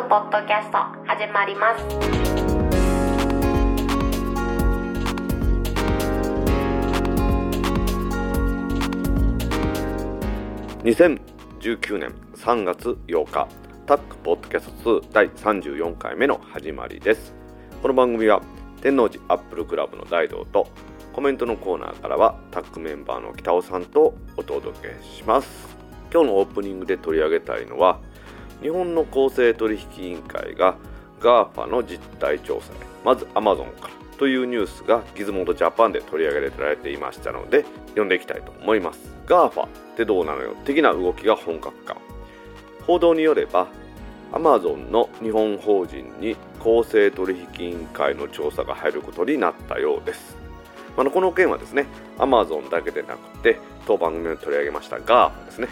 ポッドキャスト始まります。 2019年3月8日タックポッドキャスト2第34回目の始まりです。この番組は天王寺アップルクラブの大道とコメントのコーナーからはタックメンバーの北尾さんとお届けします。今日のオープニングで取り上げたいのは、日本の公正取引委員会が GAFA の実態調査へ、まず Amazon からというニュースがギズモードジャパンで取り上げられていましたので読んでいきたいと思います。 GAFA ってどうなのよ的な動きが本格化。報道によれば Amazon の日本法人に公正取引委員会の調査が入ることになったようです。この件はですね、 Amazon だけでなくて当番組で取り上げました GAFA ですね、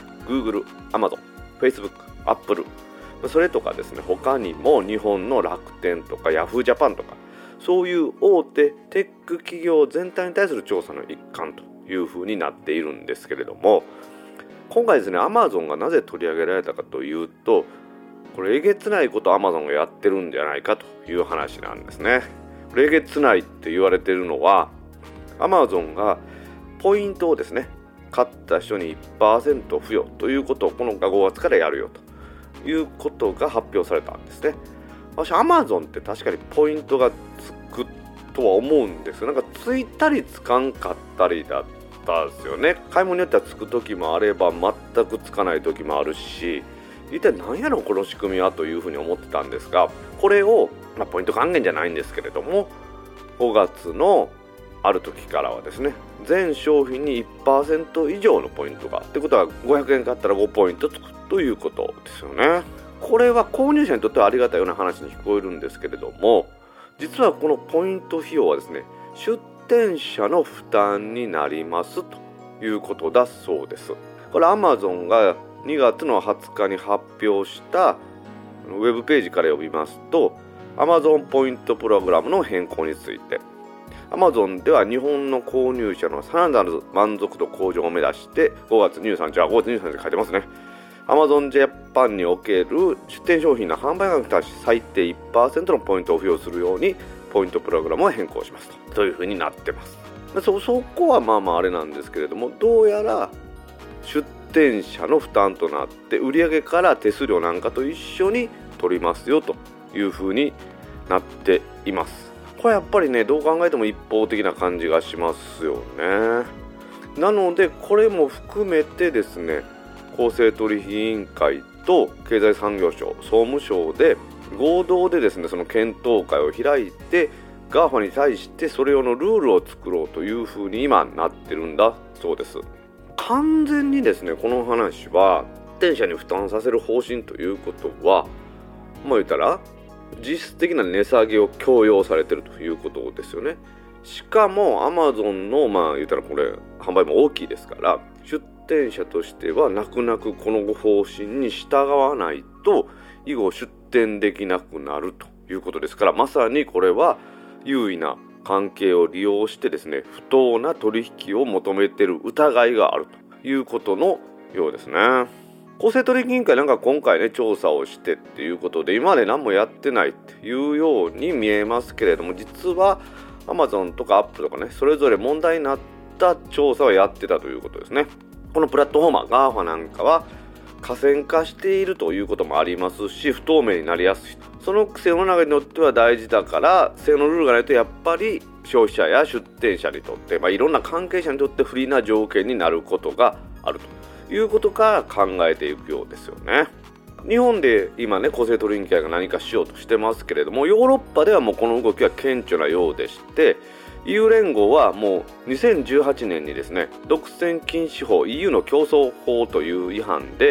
Google、Amazon、Facebook、Apple、それとかですね、他にも日本の楽天とか Yahoo! ジャパンとかそういう大手テック企業全体に対する調査の一環というふうになっているんですけれども、今回ですね Amazon がなぜ取り上げられたかというと、これえげつないこと Amazon がやってるんじゃないかという話なんですね。これえげつないって言われているのは、Amazon がポイントをですね、買った人に 1% 付与ということをこの5月からやるよということが発表されたんですね。私 Amazon って確かにポイントがつくとは思うんですが、ついたりつかんかったりだったんですよね。買い物によってはつく時もあれば全くつかない時もあるし、一体何やろこの仕組みはというふうに思ってたんですが、これを、ポイント還元じゃないんですけれども、5月のある時からはですね、全商品に 1% 以上のポイントがってことは500円買ったら5ポイントつくということですよね。これは購入者にとってはありがたいような話に聞こえるんですけれども、実はこのポイント費用はですね、出店者の負担になりますということだそうです。これ Amazon が2月の20日に発表したウェブページから読みますと、 Amazon ポイントプログラムの変更について、Amazon では日本の購入者のさらなる満足度向上を目指して5月23日って書いてますね。Amazon Japan における出店商品の販売額に対し最低 1% のポイントを付与するようにポイントプログラムを変更しますというふうになってます。そこはあれなんですけれども、どうやら出店者の負担となって売上から手数料なんかと一緒に取りますよというふうになっています。これやっぱりね、どう考えても一方的な感じがしますよね。なのでこれも含めてですね、公正取引委員会と経済産業省、総務省で合同でですね、その検討会を開いて GAFA に対してそれ用のルールを作ろうというふうに今なってるんだそうです。完全にですね、この話は出店者に負担させる方針ということは、言ったら実質的な値下げを強要されているということですよね。しかも Amazon の言ったらこれ販売も大きいですから、出店者としては泣く泣くこの方針に従わないと以後出店できなくなるということですから、まさにこれは優位な関係を利用してですね、不当な取引を求めている疑いがあるということのようですね。公正取引委員会今回ね、調査をしてっていうことで今まで何もやってないっていうように見えますけれども、実は Amazon とか Apple とかね、それぞれ問題になった調査をやってたということですね。このプラットフォーマー GAFA なんかは河川化しているということもありますし、不透明になりやすい。そのくせ世の中にとっては大事だから、正のルールがないとやっぱり消費者や出店者にとって、いろんな関係者にとって不利な条件になることがあるということから考えていくようですよね。日本で今ね、公正取引委員会が何かしようとしてますけれども、ヨーロッパではもうこの動きは顕著なようでして、EU 連合はもう2018年にですね、独占禁止法 EU の競争法という違反で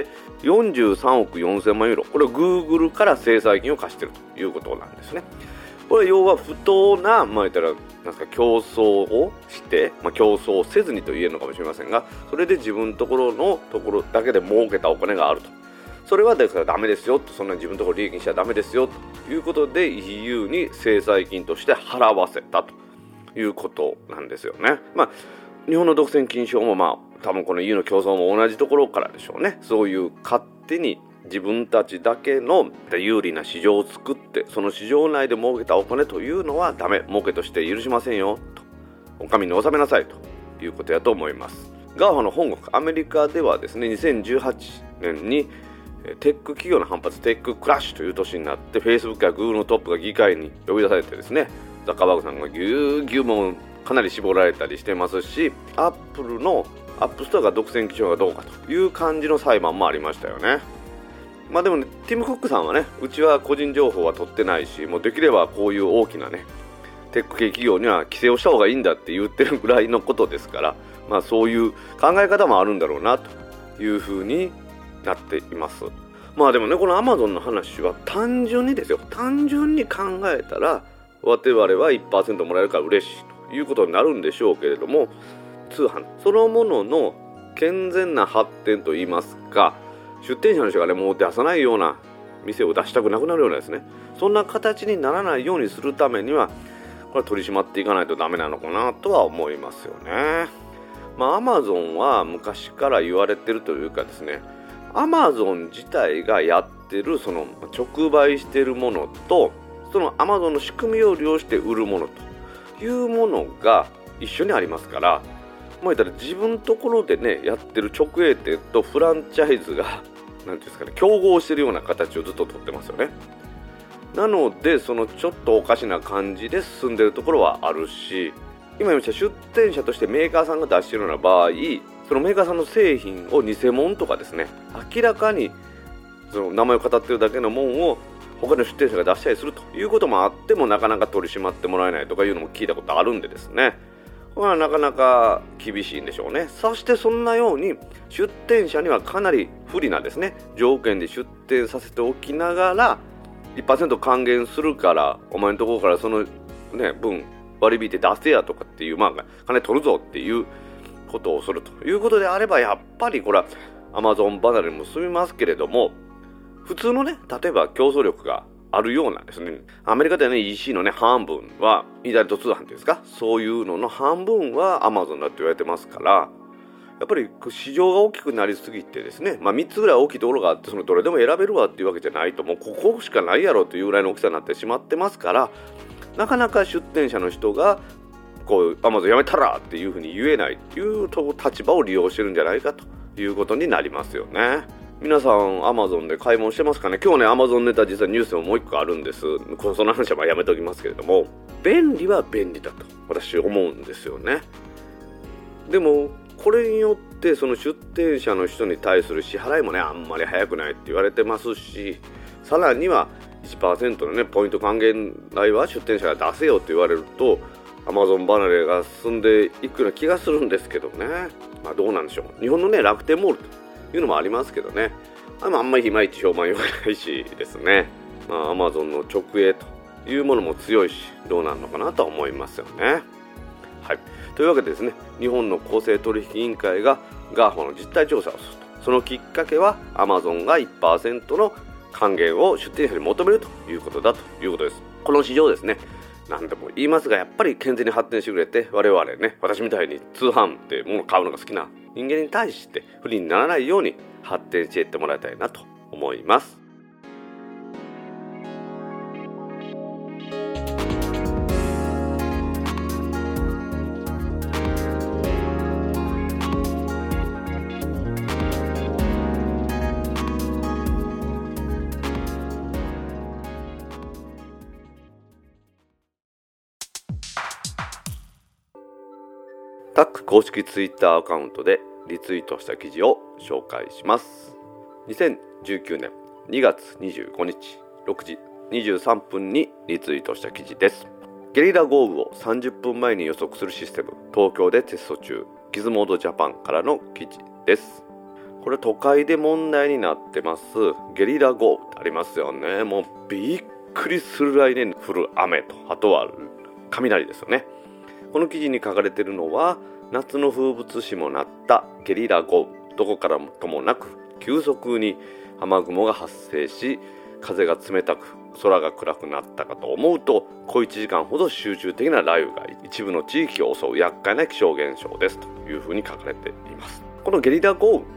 43億4000万ユーロ、これを Google から制裁金を課しているということなんですね。これ要は不当な、言ったら競争をして、競争せずにと言えるのかもしれませんが、それで自分のところだけで儲けたお金があると。それはですからダメですよと、そんな自分のところ利益にしちゃダメですよということで EU に制裁金として払わせたということなんですよね。日本の独占禁止法も多分この EU の競争も同じところからでしょうね。そういう勝手に自分たちだけの有利な市場を作って、その市場内で儲けたお金というのはダメ、儲けとして許しませんよと、お上に納めなさいということやと思います。GAFA の本国アメリカではですね、2018年にテック企業の反発、テッククラッシュという年になって Facebook や Google のトップが議会に呼び出されてですね、ザッカーバーグさんがぎゅうぎゅうもかなり絞られたりしてますし、アップルのアップストアが独占基準がどうかという感じの裁判もありましたよね。でもね、ティム・クックさんはね、うちは個人情報は取ってないし、もうできればこういう大きなねテック系企業には規制をした方がいいんだって言ってるぐらいのことですから、そういう考え方もあるんだろうなというふうになっています。でもね、この Amazon の話は単純にですよ、単純に考えたら我々は 1% もらえるから嬉しいということになるんでしょうけれども、通販そのものの健全な発展といいますか、出店者の人がね、もう出さないような店を出したくなくなるようなですね、そんな形にならないようにするためには、これは取り締まっていかないとダメなのかなとは思いますよね。Amazon は昔から言われてるというかですね、Amazon 自体がやってるその直売してるものと、その Amazon の仕組みを利用して売るものというものが一緒にありますから、言ったら自分のところでねやってる直営店とフランチャイズがなんていうんですかね、競合してるような形をずっと取ってますよね。なのでそのちょっとおかしな感じで進んでるところはあるし、今言いました出店者としてメーカーさんが出しているような場合、そのメーカーさんの製品を偽物とかですね、明らかにその名前を語ってるだけのもんを他の出店者が出したりするということもあっても、なかなか取り締まってもらえないとかいうのも聞いたことあるんでですね、なかなか厳しいんでしょうね。そしてそんなように出店者にはかなり不利なですね条件で出店させておきながら 1% 還元するからお前のところからその、分割引いて出せやとかっていう、金取るぞっていうことをするということであれば、やっぱりこれは Amazon 離れも進みますけれども、普通のね、例えば競争力があるようなですね、アメリカではね EC のね半分はインターネット通販っていうんですか、そういうのの半分は Amazon だって言われてますから、やっぱり市場が大きくなりすぎてですね、3つぐらい大きいところがあって、そのどれでも選べるわっていうわけじゃないと、もうここしかないやろというぐらいの大きさになってしまってますから、なかなか出店者の人がこう Amazon やめたらっていうふうに言えないっていう立場を利用してるんじゃないかということになりますよね。皆さん Amazon で買い物してますかね。今日ね Amazon ネタ実はニュースでももう一個あるんです。その話はやめておきますけれども、便利は便利だと私思うんですよね。でもこれによってその出店者の人に対する支払いもねあんまり早くないって言われてますし、さらには 1% のねポイント還元代は出店者が出せよと言われると Amazon 離れが進んでいくような気がするんですけどね。どうなんでしょう。日本のね楽天モールというのもありますけどね、あんまりいまいち評判良くないしですね、Amazon の直営というものも強いし、どうなるのかなとは思いますよね。はい、というわけでですね、日本の公正取引委員会が GAFA の実態調査をすると、そのきっかけは Amazon が 1% の還元を出店者に求めるということだということです。この市場ですね、何でも言いますが、やっぱり健全に発展してくれて、我々ね、私みたいに通販ってものを買うのが好きな人間に対して不利にならないように発展していってもらいたいなと思います。タック公式ツイッターアカウントでリツイートした記事を紹介します。2019年2月25日6時23分にリツイートした記事です。ゲリラ豪雨を30分前に予測するシステム、東京でテスト中、ギズモードジャパンからの記事です。これ都会で問題になってますゲリラ豪雨ってありますよね。もうびっくりするぐらいで降る雨と、あとは雷ですよね。この記事に書かれているのは、夏の風物詩もなったゲリラ豪雨、どこからともなく急速に雨雲が発生し、風が冷たく空が暗くなったかと思うと、小1時間ほど集中的な雷雨が一部の地域を襲う厄介な気象現象ですというふうに書かれています。このゲリラ豪雨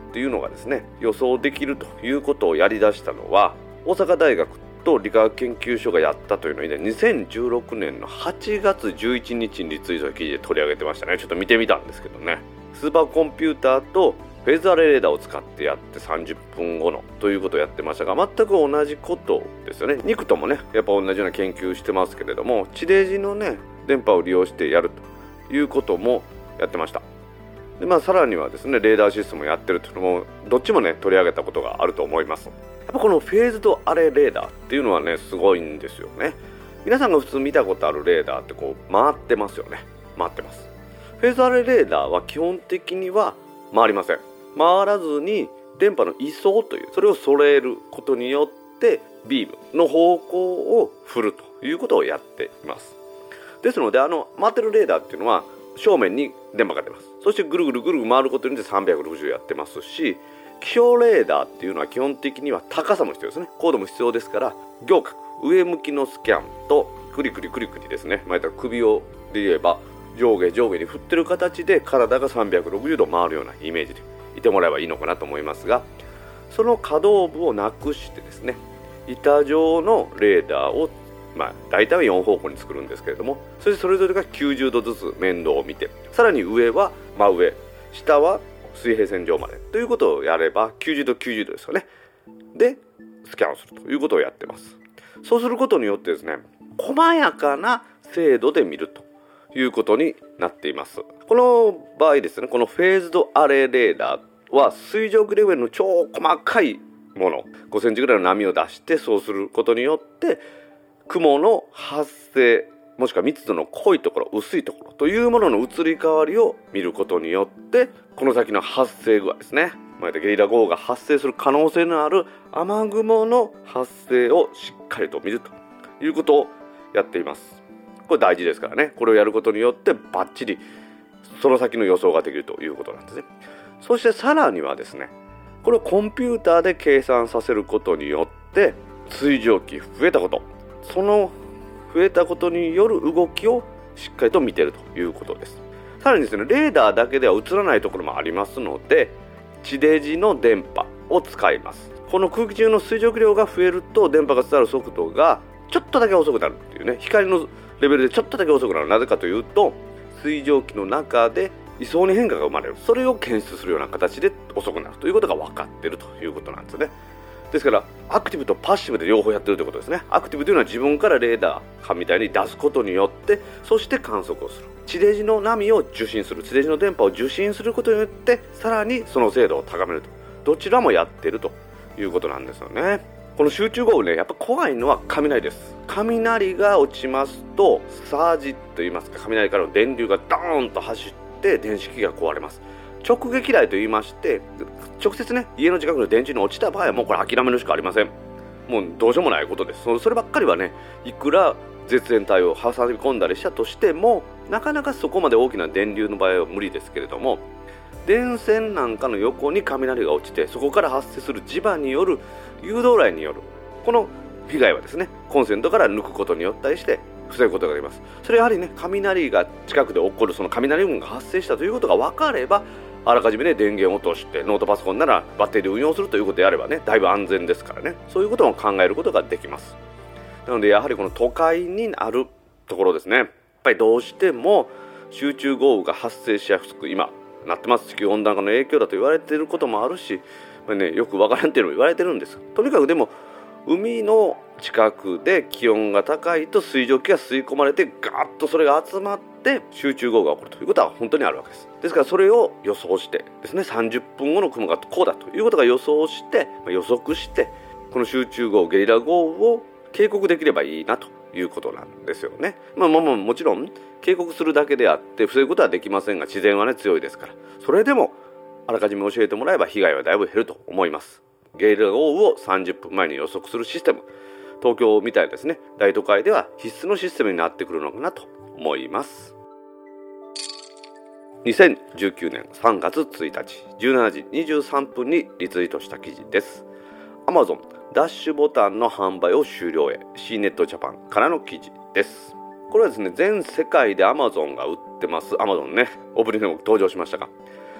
っていうのがですね予想できるということをやり出したのは大阪大学と理化学研究所がやったというのにね、2016年の8月11日にリツイートの記事で取り上げてましたね。ちょっと見てみたんですけどね、スーパーコンピューターとフェーズアレイレーダーを使ってやって30分後のということをやってましたが、全く同じことですよね。ニクともねやっぱ同じような研究してますけれども、地デジのね電波を利用してやるということもやってました。でさらにはですねレーダーシステムをやってるというのもどっちもね取り上げたことがあると思います。やっぱこのフェーズドアレイレーダーっていうのはねすごいんですよね。皆さんが普通見たことあるレーダーってこう回ってますよね。回ってます。フェーズドアレイレーダーは基本的には回りません。回らずに電波の位相というそれを揃えることによってビームの方向を振るということをやっています。ですので回ってるレーダーっていうのは正面に電波が出ます。そしてぐるぐるぐるぐる回ることによって360やってますし、気象レーダーっていうのは基本的には高さも必要ですね。高度も必要ですから仰角上向きのスキャンとクリクリクリクリですね、首をで言えば上下上下に振ってる形で体が360度回るようなイメージでいてもらえばいいのかなと思いますが、その可動部をなくしてですね板状のレーダーを大体は4方向に作るんですけれども、そしてそれぞれが90度ずつ面倒を見て、さらに上は真上、下は水平線上までということをやれば90度90度ですよね。でスキャンをするということをやってます。そうすることによってですね細やかな精度で見るということになっています。この場合ですね、このフェーズドアレイレーダーは水蒸気レベルの超細かいもの5センチぐらいの波を出して、そうすることによって雲の発生もしくは密度の濃いところ薄いところというものの移り変わりを見ることによってこの先の発生具合ですね、ゲリラ豪雨が発生する可能性のある雨雲の発生をしっかりと見るということをやっています。これ大事ですからね。これをやることによってバッチリその先の予想ができるということなんですね。そしてさらにはですね、これをコンピューターで計算させることによって水蒸気増えたこと、その増えたことによる動きをしっかりと見ているということです。さらにですね、レーダーだけでは映らないところもありますので、地デジの電波を使います。この空気中の水蒸気量が増えると電波が伝わる速度がちょっとだけ遅くなるっていうね、光のレベルでちょっとだけ遅くなる。なぜかというと水蒸気の中で位相に変化が生まれる、それを検出するような形で遅くなるということが分かっているということなんですね。ですからアクティブとパッシブで両方やってるということですね。アクティブというのは自分からレーダーかみたいに出すことによって、そして観測をする、地デジの波を受信する、地デジの電波を受信することによってさらにその精度を高めると、どちらもやっているということなんですよね。この集中豪雨ね、やっぱ怖いのは雷です。雷が落ちますとサージといいますか、雷からの電流がドーンと走って電子機器が壊れます。直撃雷と言いまして、直接ね家の近くの電柱に落ちた場合はもうこれ諦めるしかありません。もうどうしようもないことです。そればっかりはね、いくら絶縁体を挟み込んだりしたとしてもなかなかそこまで大きな電流の場合は無理ですけれども、電線なんかの横に雷が落ちてそこから発生する磁場による誘導雷によるこの被害はですね、コンセントから抜くことによったりして防ぐことができます。それやはりね、雷が近くで起こるその雷雲が発生したということが分かれば、あらかじめね電源を落としてノートパソコンならバッテリーを運用するということであればね、だいぶ安全ですからね、そういうことも考えることができます。なのでやはりこの都会にあるところですね、やっぱりどうしても集中豪雨が発生しやすく今なってます。地球温暖化の影響だと言われていることもあるし、よくわからんっていうのも言われてるんです。とにかくでも海の近くで気温が高いと水蒸気が吸い込まれてガーッとそれが集まって集中豪雨が起こるということは本当にあるわけです。ですからそれを予想してですね、30分後の雲がこうだということが予想して予測してこの集中豪雨ゲリラ豪雨を警告できればいいなということなんですよね。もちろん警告するだけであって防ぐことはできませんが、自然はね強いですから、それでもあらかじめ教えてもらえば被害はだいぶ減ると思います。ゲリラ豪雨を30分前に予測するシステム、東京みたいなですね大都会では必須のシステムになってくるのかなと思います。2019年3月1日17時23分にリツイートした記事です。 Amazon ダッシュボタンの販売を終了へ C ネットジャパンからの記事です。これはですね、全世界で Amazon が売ってます。 Amazon ね、オープニングでも登場しましたが、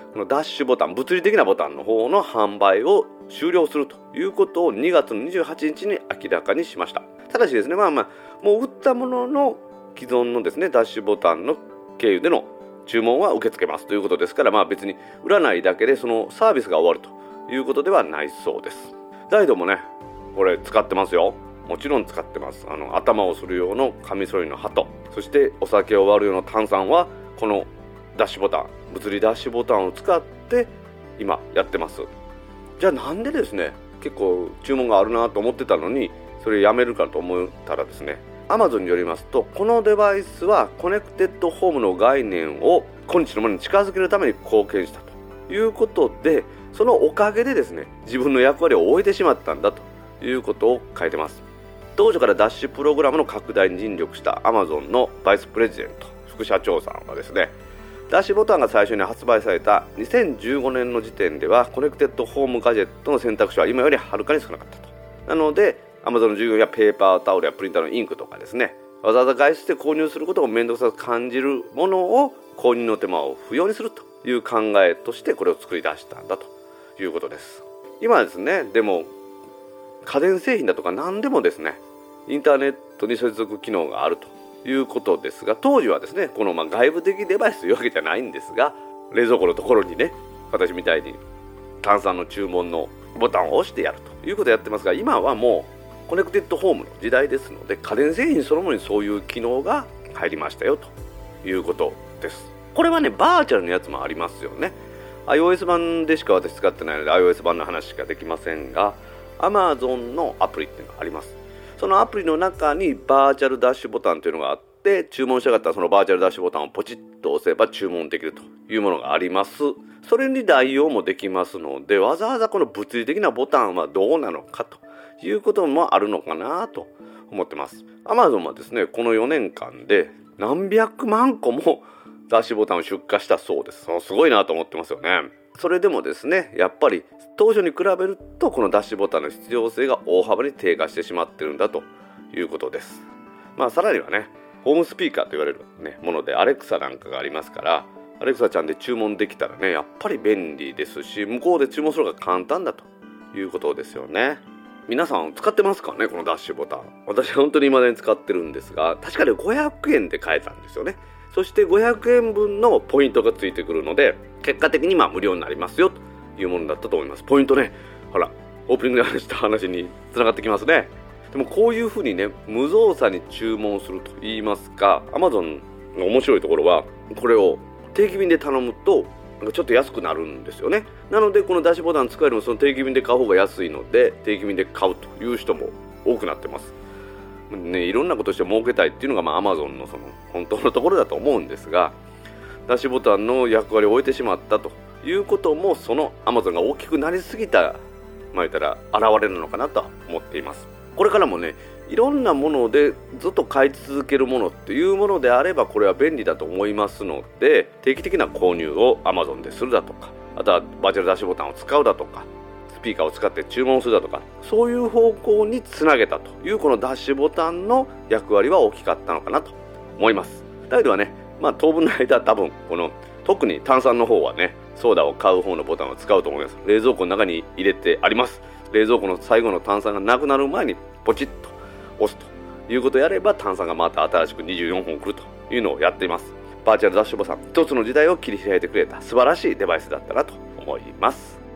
このダッシュボタン、物理的なボタンの方の販売を終了するということを2月の28日に明らかにしました。ただしですね、もう売ったものの既存のですねダッシュボタンの経由での注文は受け付けますということですから、別に売らないだけでそのサービスが終わるということではないそうです。ダイドもねこれ使ってますよ。もちろん使ってます。頭をする用のカミソリの刃と、そしてお酒を割る用の炭酸はこのダッシュボタン、物理ダッシュボタンを使って今やってます。じゃあなんでですね結構注文があるなと思ってたのにそれやめるかと思ったらですね、Amazon によりますと、このデバイスはコネクテッドホームの概念を今日のものに近づけるために貢献したということで、そのおかげでですね自分の役割を終えてしまったんだということを書いてます。当初からダッシュプログラムの拡大に尽力した Amazon のバイスプレジデント副社長さんはですね、ダッシュボタンが最初に発売された2015年の時点ではコネクテッドホームガジェットの選択肢は今よりはるかに少なかったと。なので Amazon の従業員やペーパータオルやプリンターのインクとかですね、わざわざ外出で購入することを面倒くさく感じるものを購入の手間を不要にするという考えとしてこれを作り出したんだということです。今はですね、でも家電製品だとか何でもですねインターネットに接続機能があるということですが、当時はですねこの外部的デバイスというわけじゃないんですが、冷蔵庫のところにね私みたいに炭酸の注文のボタンを押してやるということをやってますが、今はもうコネクテッドホームの時代ですので、家電製品そのものにそういう機能が入りましたよということです。これはねバーチャルのやつもありますよね。 iOS 版でしか私使ってないので iOS 版の話しかできませんが、 Amazon のアプリっていうのがあります。そのアプリの中にバーチャルダッシュボタンというのがあって、注文したかったらそのバーチャルダッシュボタンをポチッと押せば注文できるというものがあります。それに代用もできますので、わざわざこの物理的なボタンはどうなのかということもあるのかなと思ってます。 Amazon はですねこの4年間で何百万個もダッシュボタンを出荷したそうです。すごいなと思ってますよね。それでもですねやっぱり当初に比べるとこのダッシュボタンの必要性が大幅に低下してしまってるんだということです。さらにはねホームスピーカーと言われる、ものでアレクサなんかがありますから、アレクサちゃんで注文できたらねやっぱり便利ですし、向こうで注文するのが簡単だということですよね。皆さん使ってますかねこのダッシュボタン。私本当に未だに使ってるんですが、確かに500円で買えたんですよね。そして500円分のポイントがついてくるので、結果的に無料になりますよというものだったと思います。ポイントね、ほらオープニングで話した話につながってきますね。でもこういうふうにね無造作に注文すると言いますか、 Amazon の面白いところはこれを定期便で頼むとちょっと安くなるんですよね。なのでこのダッシュボタン使えるのもその定期便で買う方が安いので定期便で買うという人も多くなってますね。いろんなことして儲けたいっていうのがAmazonのその本当のところだと思うんですが、ダッシュボタンの役割を終えてしまったということもそのAmazonが大きくなりすぎた言ったら現れるのかなと思っています。これからもねいろんなものでずっと買い続けるものっていうものであればこれは便利だと思いますので、定期的な購入を Amazon でするだとか、あとはバーチャルダッシュボタンを使うだとか、スピーカーを使って注文するだとか、そういう方向につなげたというこのダッシュボタンの役割は大きかったのかなと思います。だけどはね当分の間多分この特に炭酸の方はねソーダを買う方のボタンを使うと思います。冷蔵庫の中に入れてあります。冷蔵庫の最後の炭酸がなくなる前にポチッと押すということをやれば炭酸がまた新しく24本来るというのをやっています。バーチャルダッシュボタン、一つの時代を切り開いてくれた素晴らしいデバイスだったなと思います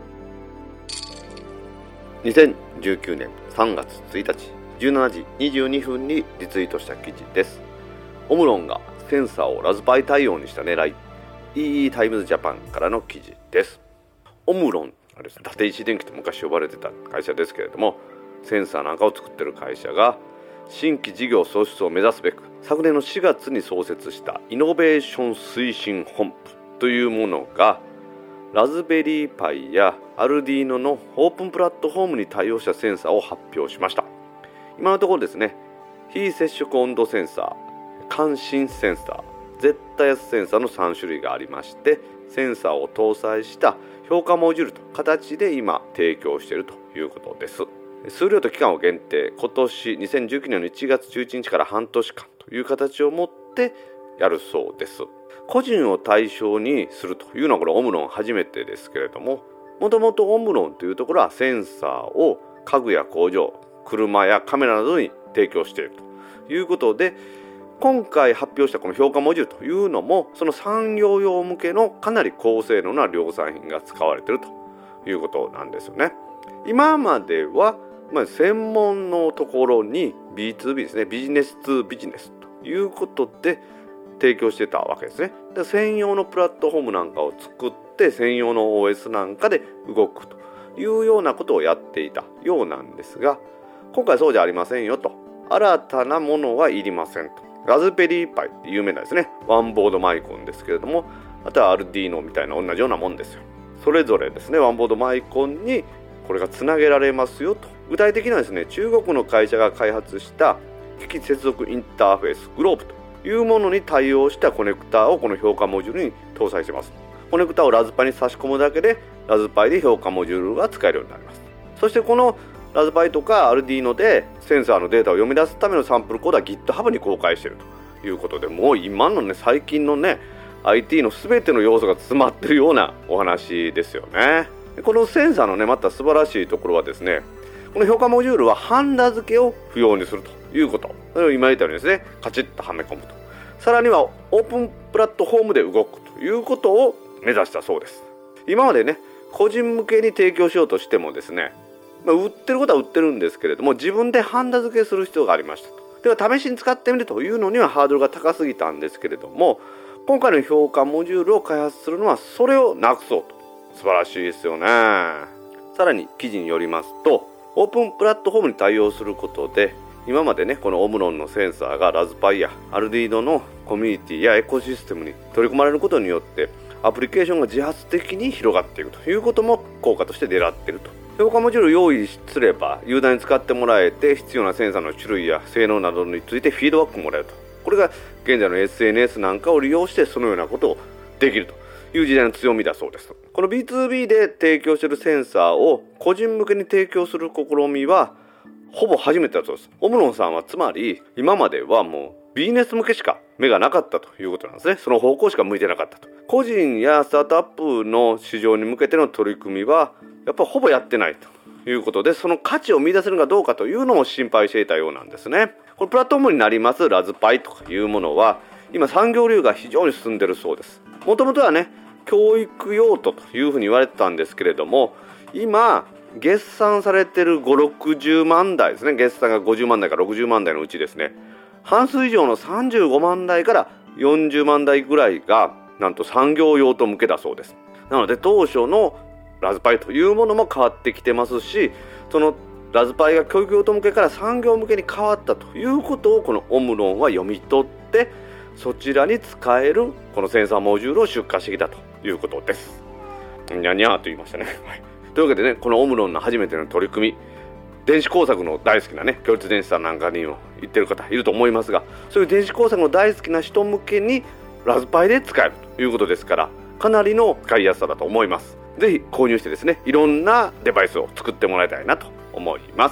。2019年3月1日17時22分にリツイートした記事です。オムロンがセンサーをラズパイ対応にした狙い、 EE タイムズジャパンからの記事です。オムロンはですね、立石電機と昔呼ばれてた会社ですけれども、センサーなんかを作っている会社が新規事業創出を目指すべく昨年の4月に創設したイノベーション推進本部というものがラズベリーパイやアルディーノのオープンプラットフォームに対応したセンサーを発表しました。今のところですね、非接触温度センサー、感震センサー、絶対圧センサーの3種類がありまして、センサーを搭載した評価モジュールという形で今提供しているということです。数量と期間を限定、今年2019年の1月11日から半年間という形をもってやるそうです。 個人を対象にするというのはこれオムロン初めてですけれども、もともとオムロンというところはセンサーを家具や工場、車やカメラなどに提供しているということで、今回発表したこの評価モジュールというのもその産業用向けのかなり高性能な量産品が使われているということなんですよね。今までは専門のところに B2B ですね、ビジネス2ビジネスということで提供してたわけですね。で、専用のプラットフォームなんかを作って専用の OS なんかで動くというようなことをやっていたようなんですが、今回そうじゃありませんよと。新たなものはいりませんと。ラズベリーパイって有名なですね、ワンボードマイコンですけれども、あとはアルディーノみたいな同じようなもんですよ。それぞれですね、ワンボードマイコンにこれがつなげられますよと。具体的にはですね、中国の会社が開発した機器接続インターフェースグローブというものに対応したコネクタをこの評価モジュールに搭載しています。コネクタをラズパイに差し込むだけでラズパイで評価モジュールが使えるようになります。そしてこのラズパイとかアルディーノでセンサーのデータを読み出すためのサンプルコードは GitHub に公開しているということで、もう今のね、最近のね IT の全ての要素が詰まっているようなお話ですよね。このセンサーのね、また素晴らしいところはですね、この評価モジュールはハンダ付けを不要にするということ。それを今言ったようにですね、カチッとはめ込むと。さらにはオープンプラットフォームで動くということを目指したそうです。今までね、個人向けに提供しようとしてもですね、売ってることは売ってるんですけれども、自分でハンダ付けする必要がありましたと。では試しに使ってみるというのにはハードルが高すぎたんですけれども、今回の評価モジュールを開発するのはそれをなくそうと。素晴らしいですよね。さらに記事によりますと、オープンプラットフォームに対応することで、今までね、このオムロンのセンサーがラズパイやアルディーノのコミュニティやエコシステムに取り込まれることによってアプリケーションが自発的に広がっていくということも効果として狙っていると。評価モジュールを用意すればユーザーに使ってもらえて、必要なセンサーの種類や性能などについてフィードバックもらえると。これが現在の SNS なんかを利用してそのようなことをできるという時代の強みだそうです。この B2B で提供しているセンサーを個人向けに提供する試みはほぼ初めてだそうです。オムロンさんはつまり今まではもうビジネス向けしか目がなかったということなんですね。その方向しか向いてなかったと。個人やスタートアップの市場に向けての取り組みはやっぱほぼやってないということで、その価値を見出せるかどうかというのを心配していたようなんですね。このプラットフォームになりますラズパイというものは今産業流が非常に進んでいるそうです。もともとはね、教育用途というふうに言われてたんですけれども、今月産されている5、60万台ですね、月産が50万台から60万台のうちですね、半数以上の35万台から40万台ぐらいがなんと産業用途向けだそうです。なので当初のラズパイというものも変わってきてますし、そのラズパイが教育用途向けから産業向けに変わったということをこのオムロンは読み取って、そちらに使えるこのセンサーモジュールを出荷してきたということです。にゃにゃーと言いましたね、はい、というわけでね、このオムロンの初めての取り組み、電子工作の大好きなね、共立電子さんなんかにも言ってる方いると思いますが、そういう電子工作の大好きな人向けにラズパイで使えるということですから、かなりの使いやすさだと思います。ぜひ購入してですね、いろんなデバイスを作ってもらいたいなと思います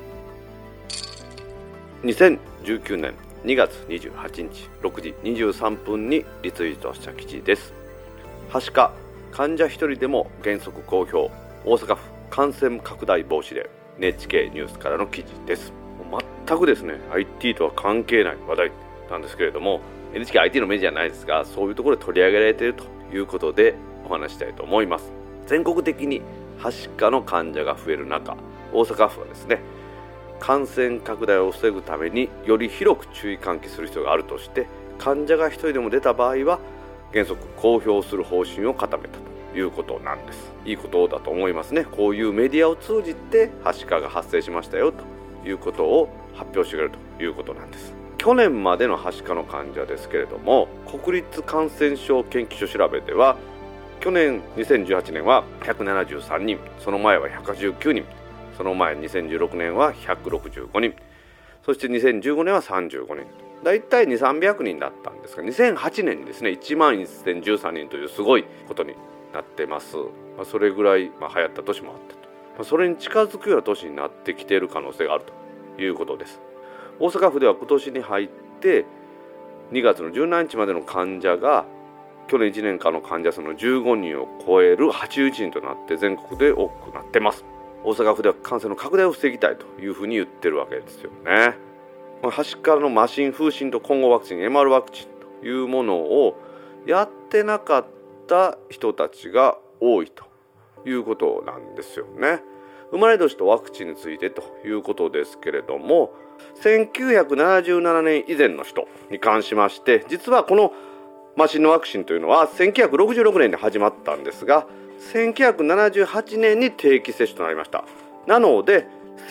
。2019年2月28日6時23分にリツイートした記事です。はしか患者1人でも原則公表、大阪府感染拡大防止令、 NHK ニュースからの記事です。全くですね IT とは関係ない話題なんですけれども、 NHK-IT のメディアじゃないですが、そういうところで取り上げられているということでお話したいと思います。全国的にはしかの患者が増える中、大阪府はですね、感染拡大を防ぐためにより広く注意喚起する必要があるとして、患者が1人でも出た場合は原則公表する方針を固めたということなんです。いいことだと思いますね。こういうメディアを通じてはしかが発生しましたよということを発表してくれるということなんです。去年までのはしかの患者ですけれども、国立感染症研究所調べでは去年2018年は173人、その前は119人、その前2016年は165人、そして2015年は35人、だいたい2、300人だったんですが、2008年にですね11013人というすごいことになってます。それぐらい流行った年もあったと、それに近づくような年になってきている可能性があるということです。大阪府では今年に入って2月の17日までの患者が去年1年間の患者数の15人を超える81人となって全国で多くなってます。大阪府では感染の拡大を防ぎたいというふうに言ってるわけですよね。はしかの麻疹、風疹と混合ワクチン MR ワクチンというものをやってなかった人たちが多いということなんですよね。生まれ年とワクチンについてということですけれども、1977年以前の人に関しまして、実はこの麻疹のワクチンというのは1966年に始まったんですが、1978年に定期接種となりました。なので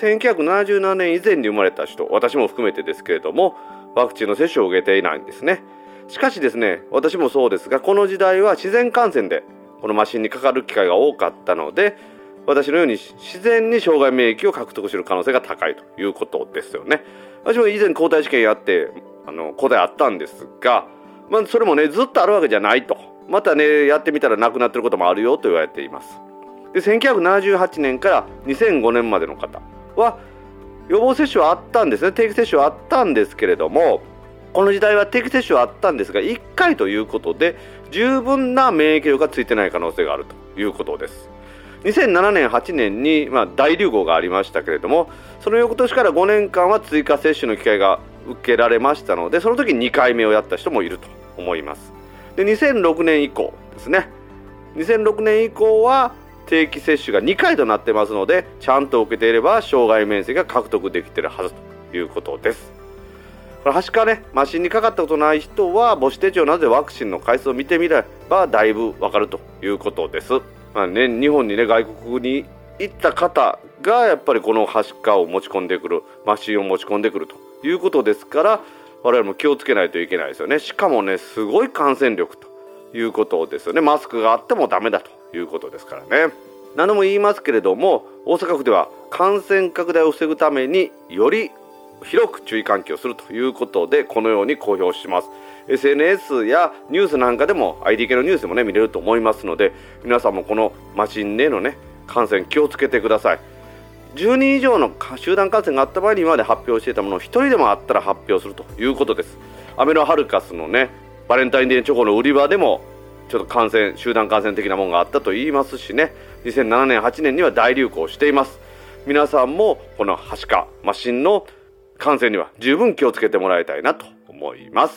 1977年以前に生まれた人、私も含めてですけれども、ワクチンの接種を受けていないんですね。しかしですね、私もそうですが、この時代は自然感染でこの麻疹にかかる機会が多かったので、私のように自然に障害免疫を獲得する可能性が高いということですよね。私も以前抗体試験やって抗体あったんですが、それもねずっとあるわけじゃないと、またねやってみたらなくなってることもあるよと言われています。で、1978年から2005年までの方は予防接種はあったんですね。定期接種はあったんですけれども、この時代は定期接種はあったんですが1回ということで十分な免疫力がついてない可能性があるということです。2007年8年に大流行がありましたけれども、その翌年から5年間は追加接種の機会が受けられましたので、その時2回目をやった人もいると思います。で、2006年以降ですね、2006年以降は定期接種が2回となってますので、ちゃんと受けていれば障害免疫が獲得できているはずということです。これはしかね、麻疹にかかったことない人は母子手帳などでワクチンの回数を見てみればだいぶわかるということです。日本にね、外国に行った方がやっぱりこのはしかを持ち込んでくる、麻疹を持ち込んでくるということですから、我々も気をつけないといけないですよね。しかもね、すごい感染力ということですよね。マスクがあってもダメだということですからね。何度も言いますけれども、大阪府では感染拡大を防ぐためにより広く注意喚起をするということで、このように公表します。 SNS やニュースなんかでも ID 系のニュースでもね見れると思いますので、皆さんもこの麻疹へのね感染気をつけてください。10人以上の集団感染があった場合に今まで発表していたものを1人でもあったら発表するということです。アメロハルカスのねバレンタインデーチョコの売り場でもちょっと集団感染的なものがあったと言いますしね、2007年8年には大流行しています。皆さんもこのはしか麻疹の感染には十分気をつけてもらいたいなと思います。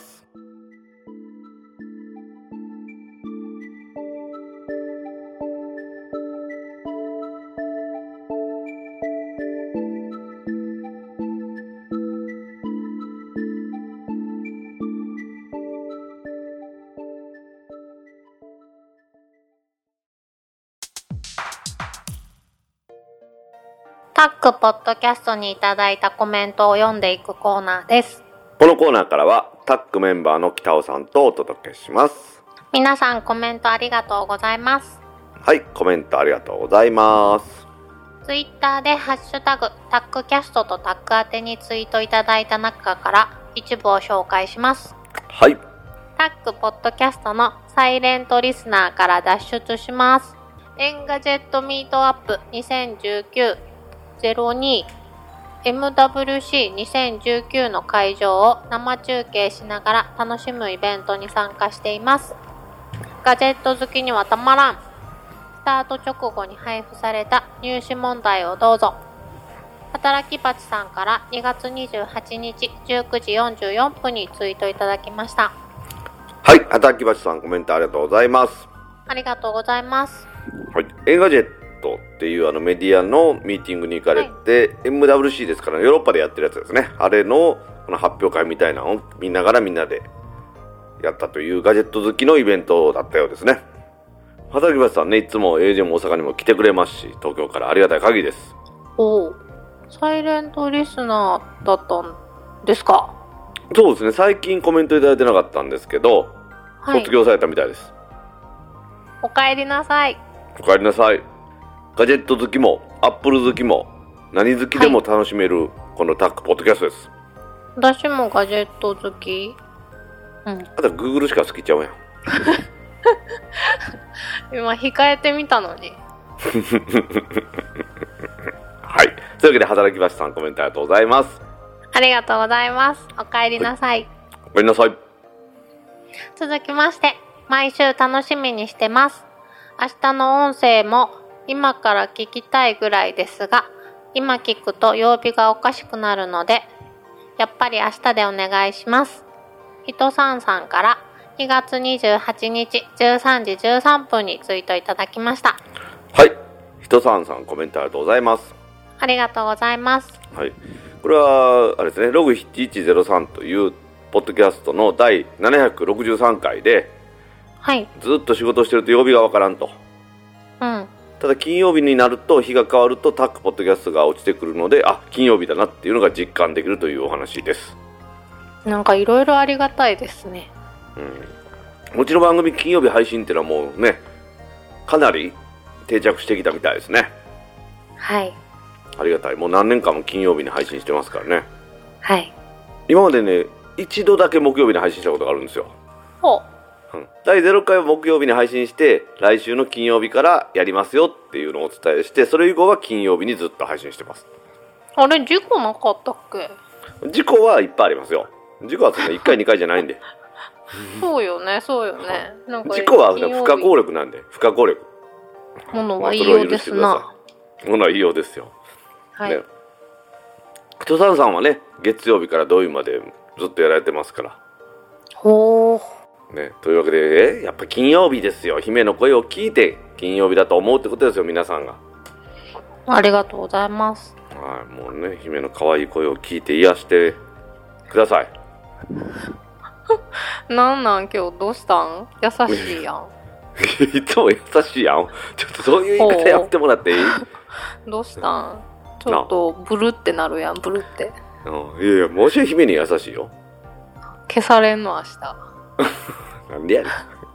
タックポッドキャストにいただいたコメントを読んでいくコーナーです。 このコーナーからはタックメンバーの北尾さんとお届けします。 皆さんコメントありがとうございます。 はい、コメントありがとうございます。 ツイッターでハッシュタグタックキャストとタック宛てにツイートいただいた中から一部を紹介します。 はい。 タックポッドキャストのサイレントリスナーから脱出します。エンガジェットミートアップ2019-02 MWC2019 の会場を生中継しながら楽しむイベントに参加しています。ガジェット好きにはたまらん。スタート直後に配布された入試問題をどうぞ。働きバチさんから2月28日19時44分にツイートいただきました。 はい、働きバチさんコメントありがとうございます。 ありがとうございます。 はい、エンガジェットっていうメディアのミーティングに行かれて、はい、MWC ですからヨーロッパでやってるやつですね。あれのこの発表会みたいなのを見ながらみんなでやったというガジェット好きのイベントだったようですね。働きバチさんね、いつも AJ も大阪にも来てくれますし、東京からありがたい限りです。 おお、サイレントリスナーだったんですか？ そうですね、最近コメントいただいてなかったんですけど、はい、卒業されたみたいです。 お帰りなさい。 お帰りなさい。ガジェット好きもアップル好きも何好きでも楽しめる、このタックポッドキャストです。 私もガジェット好き。 あとは Google しか好きちゃうやん。 今控えてみたのに。 はい、というわけで働きバチさんコメントありがとうございます。 ありがとうございます。お帰りなさい。 お帰りなさい。 続きまして、 毎週楽しみにしてます。明日の音声も今から聞きたいぐらいですが、今聞くと曜日がおかしくなるので、やっぱり明日でお願いします。ひとさんさんから2月28日13時13分にツイートいただきました。 はい、ひとさんさんコメントありがとうございます。 ありがとうございます。 はい、これはあれですね、ログ7103というポッドキャストの第763回で、 はい、 ずっと仕事してると曜日がわからんと。 うん。 ただ金曜日になると日が変わるとタックポッドキャストが落ちてくるので、あ、金曜日だなっていうのが実感できるというお話です。 なんかいろいろありがたいですね。 うちの番組金曜日配信っていうのはもうね、かなり定着してきたみたいですね。 はい。 ありがたい。もう何年間も金曜日に配信してますからね。 はい。 今までね、一度だけ木曜日に配信したことがあるんですよ。 ほう。 第0回は木曜日に配信して、来週の金曜日からやりますよっていうのをお伝えして、それ以降は金曜日にずっと配信してます。 あれ、事故なかったっけ？ 事故はいっぱいありますよ。事故はそんな1回2回じゃないんで。 そうよね、そうよね。なんか事故は不可抗力なんで、不可抗力。 ものは言いようですな。 ものは言いようですよ。 はい。 ね、ひとさんさんはね、月曜日から土曜日までずっとやられてますから。 ほー。 ね、というわけで、やっぱ金曜日ですよ。姫の声を聞いて金曜日だと思うってことですよ、皆さんが。 ありがとうございます。 はい、もうね、姫の可愛い声を聞いて癒してください。 なん今日どうしたん？優しいやん。 いつも優しいやん。ちょっとそういう言い方やってもらっていい？ どうしたん？ちょっとブルってなるやん、ブルって。 いやいや、もし姫に優しいよ。 消されんの明日。 なんでやねん。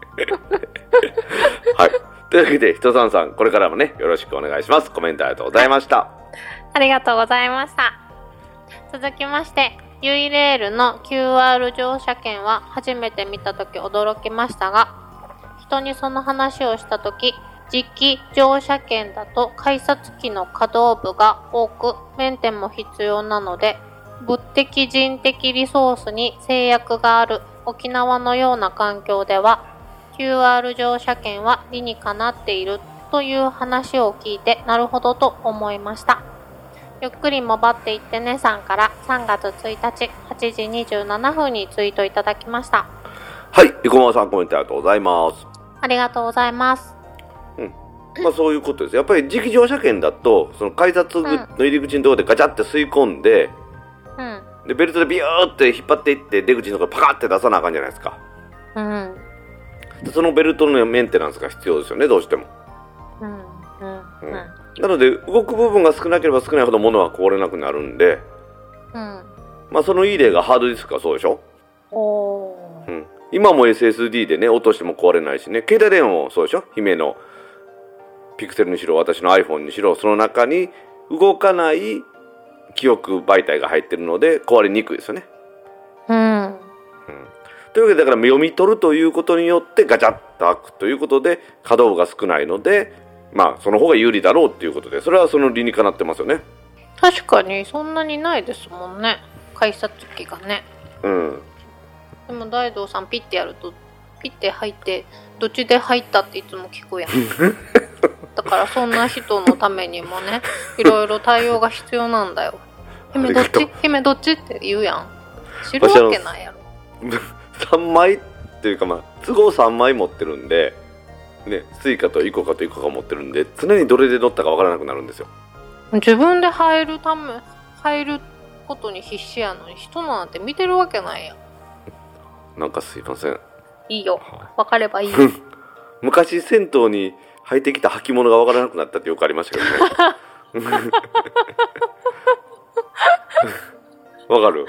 はい。というわけで、ひとさんさん、これからもね、よろしくお願いします。コメントありがとうございました。 ありがとうございました。続きまして、ユイレールの QR 乗車券は初めて見たとき驚きましたが、人にその話をしたとき、磁気乗車券だと改札機の可動部が多く、メンテも必要なので、物的人的リソースに制約がある沖縄のような環境では QR 乗車券は理にかなっているという話を聞いて、なるほどと思いました。ゆっくりもばっていってねさんから3月1日8時27分にツイートいただきました。 はい、生駒さんコメントありがとうございます。 ありがとうございます。 まあそういうことです。やっぱり磁気乗車券だとその改札の入り口のところでガチャって吸い込んで、でベルトでビューって引っ張っていって出口のところパカって出さなあかんじゃないですか。そのベルトのメンテナンスが必要ですよね、どうしても。なので動く部分が少なければ少ないほど物は壊れなくなるんで、まあそのいい例がハードディスクがそうでしょ。今も SSD でね落としても壊れないしね、携帯電話もそうでしょ。姫のピクセルにしろ私の iPhone にしろ、その中に動かない記憶媒体が入ってるので壊れにくいですよね。というわけで、だから読み取るということによってガチャッと開くということで可動部が少ないので、まあその方が有利だろうっていうことで、それはその理にかなってますよね。 確かにそんなにないですもんね、改札機がね。でも大道さんピッてやるとピッて入ってどっちで入ったっていつも聞くやん。だからそんな人のためにもね、いろいろ対応が必要なんだよ。姫どっち？姫どっちって言うやん。知るわけないやろ。 3枚っていうか、まあ都合3枚持ってるんでね、スイカとイコカとイコカ持ってるんで、常にどれで乗ったかわからなくなるんですよ。 自分で入ることに必死やのに人なんて見てるわけないやん。なんかすいません。 いいよ、分かればいいよ。 昔銭湯に履いてきた履物がわからなくなったってよくありましたけどね。わかる？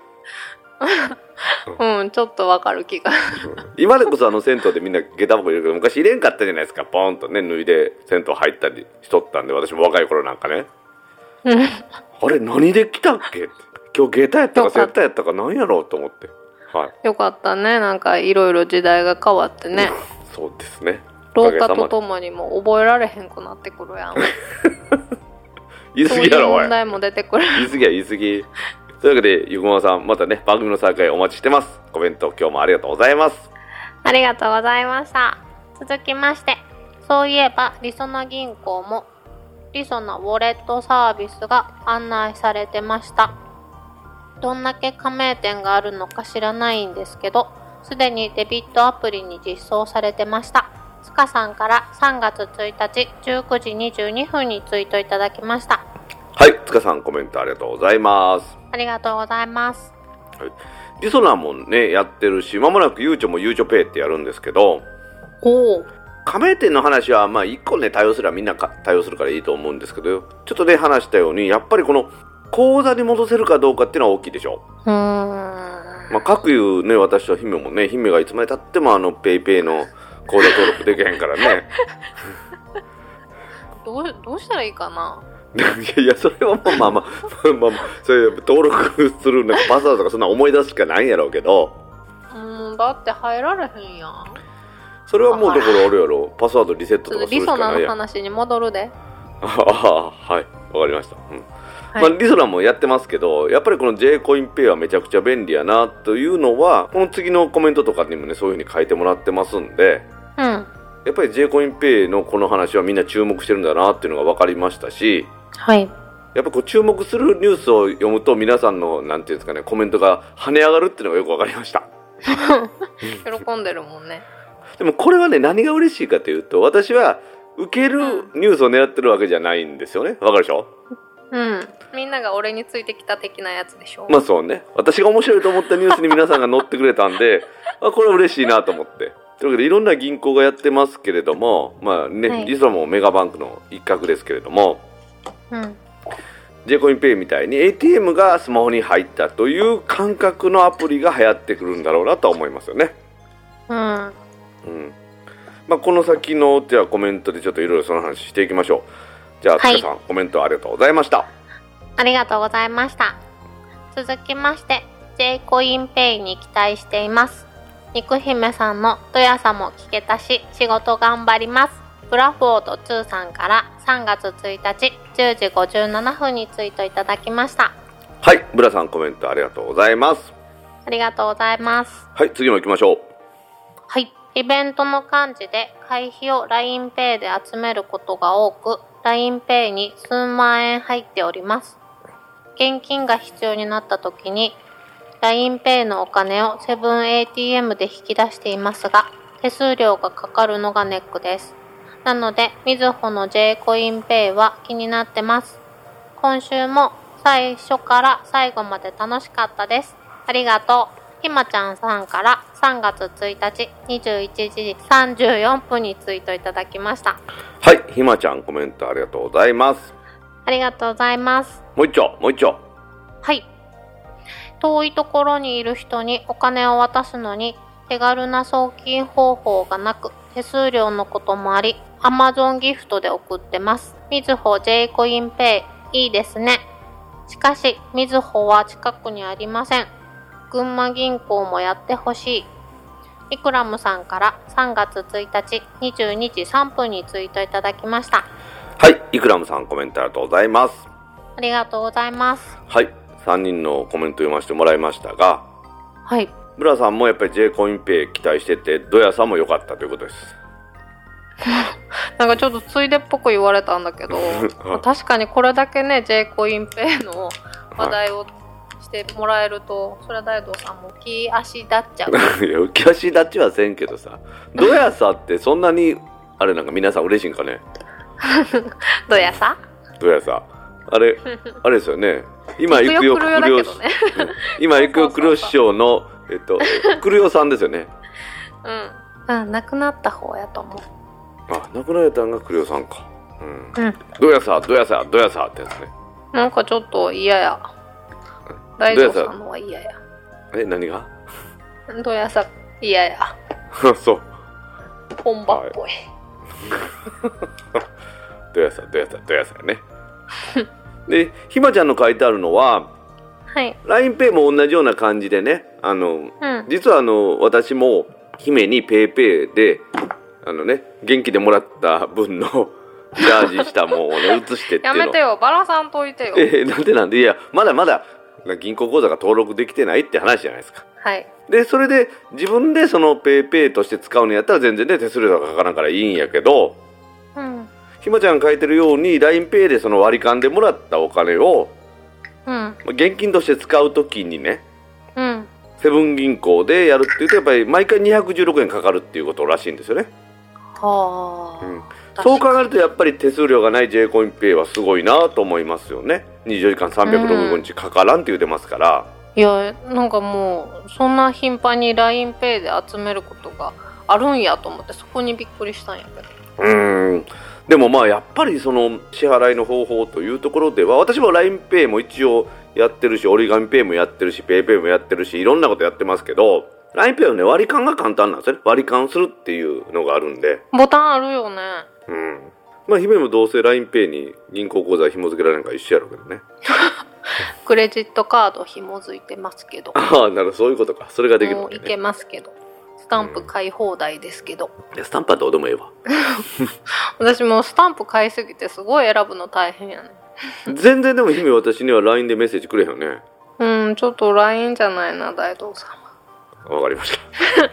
ちょっとわかる気が。今でこそ銭湯でみんな下駄箱入れるけど、昔入れんかったじゃないですか。ポーンとね脱いで銭湯入ったりしとったんで、私も若い頃なんかね。あれ何で来たっけって、今日下駄やったかセッターやったか何やろうと思って。よかったね、なんかいろいろ時代が変わってね。 そうですね。 老化とともにも覚えられへんくなってくるやん。 言い過ぎやろ、おい。 そういう問題も出てくる。 言い過ぎや言い過ぎ。というわけで、ゆくまさん、またね、番組の再開お待ちしてます。コメント今日もありがとうございます。 ありがとうございました。続きまして、そういえばりそな銀行もりそなウォレットサービスが案内されてました。どんだけ加盟店があるのか知らないんですけど、すでにデビットアプリに実装されてました。つかさんから3月1日19時22分にツイートいただきました。 はい、つかさんコメントありがとうございます。 ありがとうございます。 はい、りそなもねやってるし、まもなくゆうちょもゆうちょペイってやるんですけど、加盟店の話はまあ1個ね対応すればみんな対応するからいいと思うんですけど、ちょっとね話したようにやっぱりこの口座に戻せるかどうかっていうのは大きいでしょう。まあ各いうね、私と姫もね、姫がいつまでたってもペイペイの口座登録できへんからねどうしたらいいかな。 いやそれはまあそれ登録するなんかパスワードとかそんな思い出すしかないんやろうけど、 だって入られへんやん。 それはもうだからあれやろ、パスワードリセットとかするしかないやん。 リソナの話に戻るで。 はいわかりました。リソナもやってますけど、やっぱりこの J コインペイはめちゃくちゃ便利やなというのは、この次のコメントとかにもねそういう風に書いてもらってますんで、やっぱり J コインペイのこの話はみんな注目してるんだなっていうのが分かりましたし、やっぱこう注目するニュースを読むと皆さんのなんていうんですかね、コメントが跳ね上がるっていうのがよく分かりました喜んでるもんね。 でもこれはね、何が嬉しいかというと、私は受けるニュースを狙ってるわけじゃないんですよね。わかるでしょ。 みんなが俺についてきた的なやつでしょ。 まあそうね、私が面白いと思ったニュースに皆さんが載ってくれたんでこれは嬉しいなと思って。というわけでいろんな銀行がやってますけれども、まあね、リソナもメガバンクの一角ですけれども、J コインペイみたいに ATM がスマホに入ったという感覚のアプリが流行ってくるんだろうなと思いますよね。まあ、この先のじゃあコメントでちょっといろいろその話していきましょう。じゃあつかさん、コメントありがとうございました。 ありがとうございました。続きまして J コインペイに期待しています。肉姫さんのどやさも聞けたし仕事頑張ります。ブラフォード2さんから3月1日10時57分にツイートいただきました。 はい、ブラさんコメントありがとうございます。 ありがとうございます。 はい、次も行きましょう。 はい、イベントの幹事で会費を LINEPay で集めることが多く LINEPay に数万円入っております。現金が必要になった時に LINEPay のお金をセブン ATM で引き出していますが、手数料がかかるのがネックです。なのでみずほの J コインペイは気になってます。今週も最初から最後まで楽しかったです。ありがとう。ひまちゃんさんから3月1日21時34分にツイートいただきました。 はい、ひまちゃんコメントありがとうございます。 ありがとうございます。 もう一丁。 はい。遠いところにいる人にお金を渡すのに手軽な送金方法がなく、手数料のこともあり Amazon ギフトで送ってます。みずほ J コインペイいいですね。しかしみずほは近くにありません。群馬銀行もやってほしい。イクラムさんから3月1日22時3分にツイートいただきました。 はい、イクラムさんコメントありがとうございます。 ありがとうございます。 はい、3人のコメント読ませてもらいましたが、 はい、 ブラさんもやっぱり J コインペイ期待してて、ドヤさも良かったということですなんかちょっとついでっぽく言われたんだけど確かにこれだけね J コインペイの話題をしてもらえると、それは大道さんも浮き足立っちゃういや浮き足立ちはせんけどさ、ドヤさってそんなにあれなんか皆さん嬉しいんかねどやさあれですよね。今行くよくるよ今行くよくるよ師匠のくるよさんですよね。 亡くなった方やと思う。 亡くなられたんがくるよさんか。どやさってやつね。 なんかちょっと嫌や。大道さんのは嫌や。 何がどやさ嫌やそう本場っぽい、 どやさねで、ひまちゃんの書いてあるのは、LINEPay も同じような感じでね、実は私も姫に PayPay で元気でもらった分のチャージしたものをね移してっていうのやめてよ、バラさんといてよ。 なんでいやまだ銀行口座が登録できてないって話じゃないですか。 はい。 でそれで自分でそのペイペイとして使うのやったら全然ね手数料がかからんからいいんやけど、 うん。 ひまちゃんが書いてるように LINEPay でその割り勘でもらったお金をうん。 現金として使うときにね、 うん。 セブン銀行でやるっていうとやっぱり毎回216円かかるっていうことらしいんですよね。 はあ。 うん、そう考えるとやっぱり手数料がない J コインペイはすごいなと思いますよね。24時間365日かからんって言ってますから、 いや、なんかもうそんな頻繁に LINEPay で集めることがあるんやと思って、そこにびっくりしたんやけど。 でもまあやっぱりその支払いの方法というところでは、私も LINEPay も一応やってるし、折り紙ペイもやってるし、PayPay もやってるし、いろんなことやってますけど、LINEPay はね割り勘が簡単なんですよね。割り勘するっていうのがあるんで、 ボタンあるよね。 まあ姫もどうせ LINEPay に銀行口座紐付けられるから一緒やろうけどね。 クレジットカード紐づいてますけど。 ああ、なるほど、そういうことか。それができるわけね。 もういけますけど。スタンプ買い放題ですけど。 いやスタンプはどうでもええわ。 私もうスタンプ買いすぎてすごい選ぶの大変やね。 全然でも姫私には LINE でメッセージくれへんよね。 ちょっと LINE じゃないな、大道さんは。 わかりました。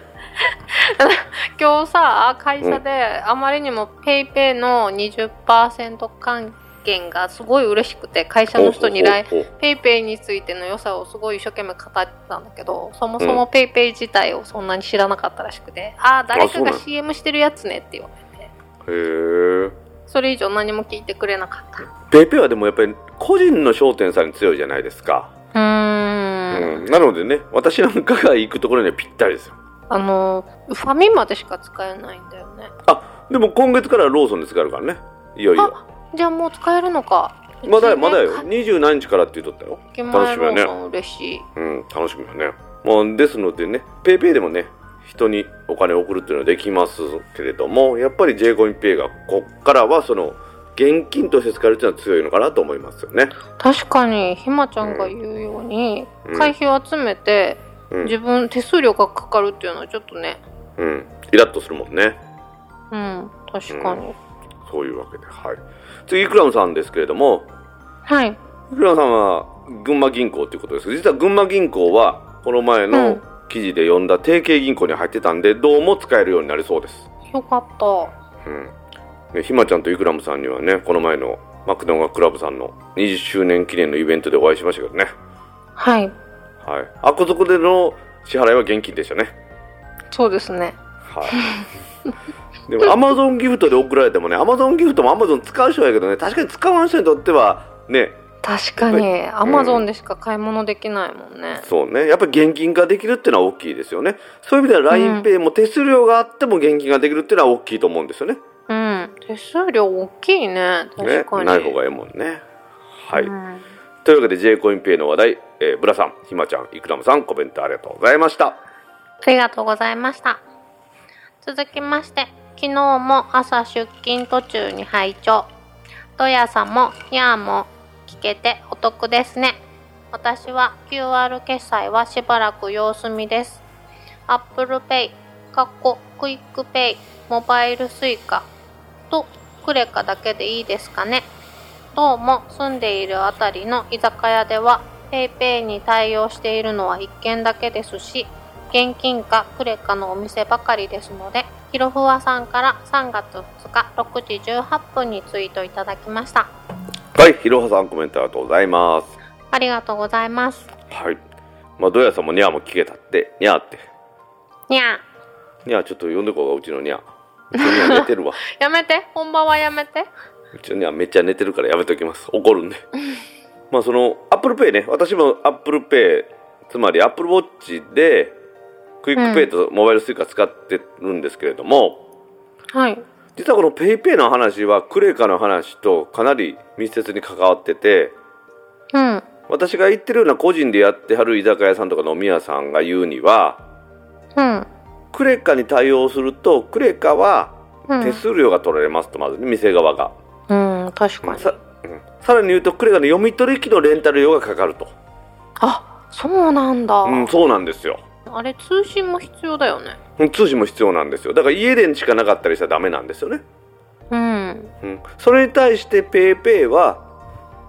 今日さ、会社であまりにも PayPay の 20% 還元がすごい嬉しくて、会社の人に PayPay についての良さをすごい一生懸命語ってたんだけど、そもそも PayPay 自体をそんなに知らなかったらしくて、誰かが CM してるやつねって言われて、 へえ。 それ以上何も聞いてくれなかった。 PayPay はでもやっぱり個人の商店さんに強いじゃないですか。なのでね、私なんかが行くところにはぴったりですよ。 ファミマでしか使えないんだよね。 でも今月からローソンで使えるからね。いよいよ。 じゃあもう使えるのか。 まだよ20何日からって言っとったよ。 楽しみやね。嬉しい。 楽しみだね。ですのでね、PayPay でもね人にお金を送るっていうのはできますけれども、やっぱり J コインペイがこっからはその現金として使えるっていうのは強いのかなと思いますよね。 確かにひまちゃんが言うように、会費を集めて、自分手数料がかかるっていうのはちょっとね、 イラッとするもんね。 確かに、 そういうわけで、はい。次イクラムさんですけれども、 はい。 イクラムさんは群馬銀行ということですけど、実は群馬銀行はこの前の記事で読んだ提携銀行に入ってたんで、どうも使えるようになりそうです。 よかった。 ひまちゃんとイクラムさんにはね、この前のマクドナルドクラブさんの20周年記念のイベントでお会いしましたけどね。 はい。 はい。あこそこでの支払いは現金でしたね。 そうですね。 はい。でもアマゾンギフトで送られてもね、アマゾンギフトもアマゾン使う人やけどね、確かに使わん人にとってはね。 確かにアマゾンでしか買い物できないもんね。 そうね。やっぱり現金化できるっていうのは大きいですよね。そういう意味では LINEPay も手数料があっても現金ができるっていうのは大きいと思うんですよね。 手数料大きいね。確かに。 ない方がいいもんね。はい。というわけで J コインペイの話題、ブラさん、ひまちゃん、イクラムさん、コメントありがとうございました。 ありがとうございました。続きまして、昨日も朝出勤途中に拝聴。どやさもにゃーも聞けてお得ですね。私は QR 決済はしばらく様子見です。Apple Pay、クイックペイ、モバイルスイカとクレカだけでいいですかね。どうも住んでいるあたりの居酒屋では PayPay に対応しているのは1軒だけですし、現金かクレカのお店ばかりですので、ひろふわさんから3月2日6時18分にツイートいただきました。 はい、ひろはさんコメントありがとうございます。 ありがとうございます。 はい。どやさんもにゃーも聞けたって、にゃーって。 にゃー。にゃーちょっと呼んでこうが、うちのにゃー。うちのにゃー寝てるわ。 やめて、本番はやめて。 うちのにゃーめっちゃ寝てるからやめときます。怒るんで。その、Apple Pay ね、私も Apple Pay、つまり Apple Watch で、クイックペイとモバイルスイカ使ってるんですけれども、 はい。 実はこの PayPay の話はクレカの話とかなり密接に関わってて、私が言ってるような個人でやってはる居酒屋さんとか飲み屋さんが言うには、クレカに対応するとクレカは手数料が取られますと、まずね、店側が。 確かに。 さらに言うとクレカの読み取り機のレンタル料がかかると。 あ、そうなんだ。 そうなんですよ。 あれ通信も必要だよね。 通信も必要なんですよ。だから家電しかなかったりしたらダメなんですよね。それに対して PayPay は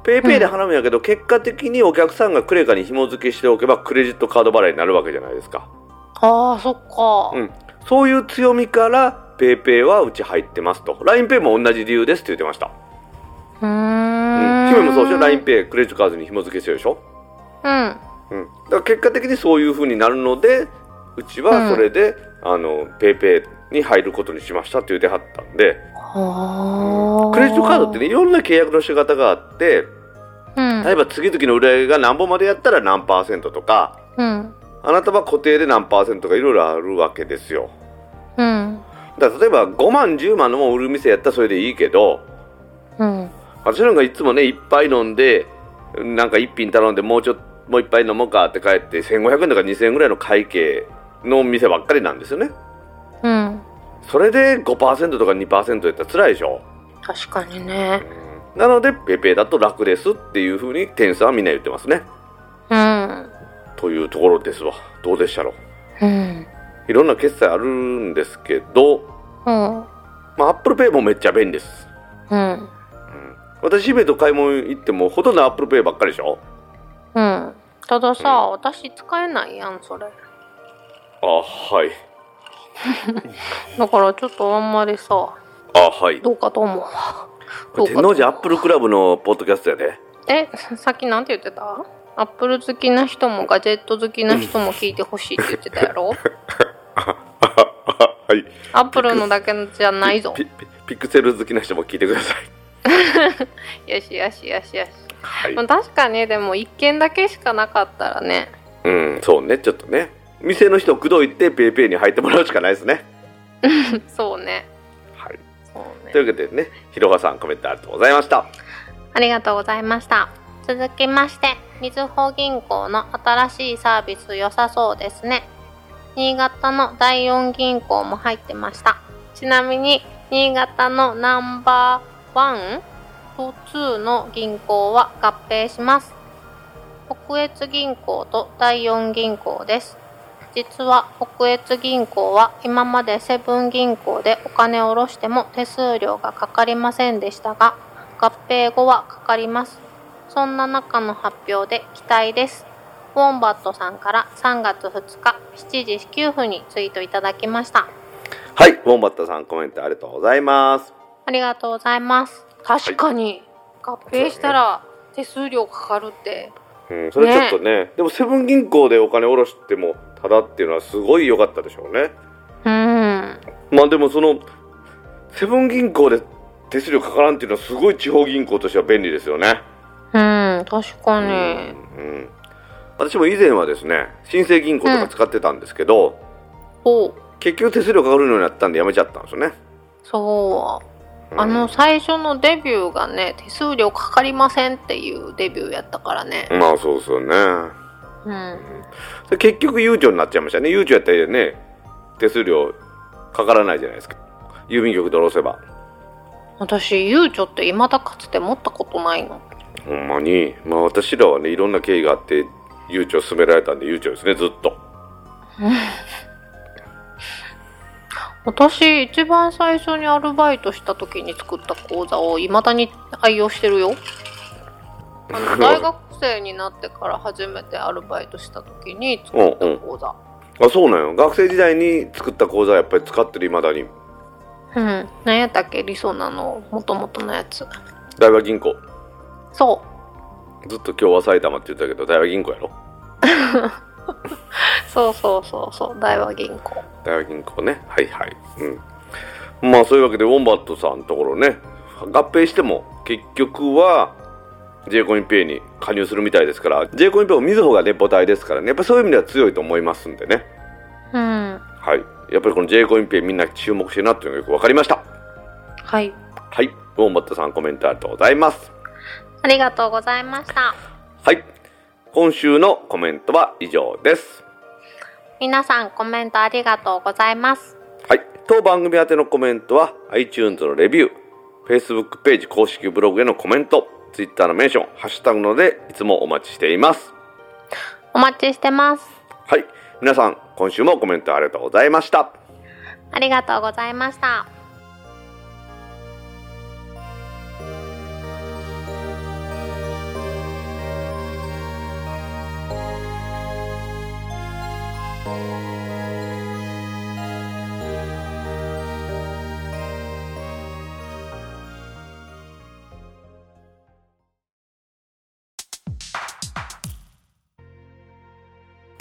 ペイペイで払うんやけど、結果的にお客さんがクレカに紐付けしておけばクレジットカード払いになるわけじゃないですか。 ああ、そっか。 そういう強みからペイペイはうち入ってますと。 LINEPay も同じ理由ですって言ってました。姫もそうでしょ。 LINEPay クレジットカードに紐付けしてるでしょ。だから結果的にそういう風になるので、うちはそれで、ペイペイに入ることにしましたって言ってはったんで、クレジットカードってね、いろんな契約の仕方があって、例えば次々の売り上げが何本までやったら何%とか、あなたは固定で何%とかいろいろあるわけですよ。だから例えば5万10万のもん売る店やったらそれでいいけど、私なんかいつもね、一杯飲んでなんか一品頼んでもう一杯飲もうかって帰って1500円とか2000円ぐらいの会計の店ばっかりなんですよね。それで 5% とか 2% やったら辛いでしょ。 確かにね。 なのでペイペイだと楽ですっていう風に店員さんはみんな言ってますね。というところですわ。どうでしたろう。いろんな決済あるんですけど、Apple Pay もめっちゃ便利です。私姫と買い物行ってもほとんど Apple Pay ばっかりでしょ。 たださ、私使えないやんそれ。 はいだからちょっとあんまりさ、どうかと思うわ。 天王寺アップルクラブのポッドキャストやで。 さっきなんて言ってた？アップル好きな人もガジェット好きな人も聞いてほしいって言ってたやろ。アップルのだけじゃないぞ。 ピクセル好きな人も聞いてください。よし。確かにでも1件だけしかなかったらね。 そうね、ちょっとね、店の人を口説いてペイペイに入ってもらうしかないですね。 そうね。 というわけでね、ひろはさんコメントありがとうございました。 ありがとうございました。続きまして、みずほ銀行の新しいサービス良さそうですね。新潟の第4銀行も入ってました。ちなみに新潟のナンバー1と2の銀行は合併します。北越銀行と第4銀行です。実は北越銀行は今までセブン銀行でお金を下ろしても手数料がかかりませんでしたが、合併後はかかります。そんな中の発表で期待です。ウォンバットさんから3月2日7時9分にツイートいただきました。 はい、ウォンバットさんコメントありがとうございます。 ありがとうございます。確かに、合併したら手数料かかるって、 それちょっとね、でもセブン銀行でお金下ろしてもただっていうのはすごい良かったでしょうね。でもそのセブン銀行で手数料かからんっていうのはすごい地方銀行としては便利ですよね。 確かに。 私も以前はですね、新生銀行とか使ってたんですけど、結局手数料かかるようになったんでやめちゃったんですよね。最初のデビューがね、手数料かかりませんっていうデビューやったからね。そうですよね。結局ゆうちょになっちゃいましたね。ゆうちょやったらね、手数料かからないじゃないですか。郵便局で下ろせば。 私ゆうちょって未だかつて持ったことないの。 ほんまに、私らはね、いろんな経緯があってゆうちょを勧められたんでゆうちょですね、ずっと。 私一番最初にアルバイトした時に作った口座を未だに愛用してるよ。大学生になってから初めてアルバイトした時に作った口座。 そうなんよ。学生時代に作った口座はやっぱり使ってる、未だに。 何やったっけ、理想なの元々のやつ。 大和銀行。 そう。 ずっと今日は埼玉って言ったけど大和銀行やろ。 そう大和銀行。 大和銀行ね。そういうわけでウォンバットさんのところね、合併しても結局は J コインペイに加入するみたいですから、 J コインペイもみずほがレポ隊ですからね、やっぱりそういう意味では強いと思いますんでね。やっぱりこの J コインペイみんな注目してるなっていうのがよく分かりました。ウォンバットさんコメントありがとうございます。 ありがとうございました。 今週のコメントは以上です。 皆さんコメントありがとうございます。 当番組宛てのコメントは iTunes のレビュー、Facebook ページ公式ブログへのコメント、Twitter のメンション、ハッシュタグのでいつもお待ちしています。 お待ちしてます。 皆さん今週もコメントありがとうございました。 ありがとうございました。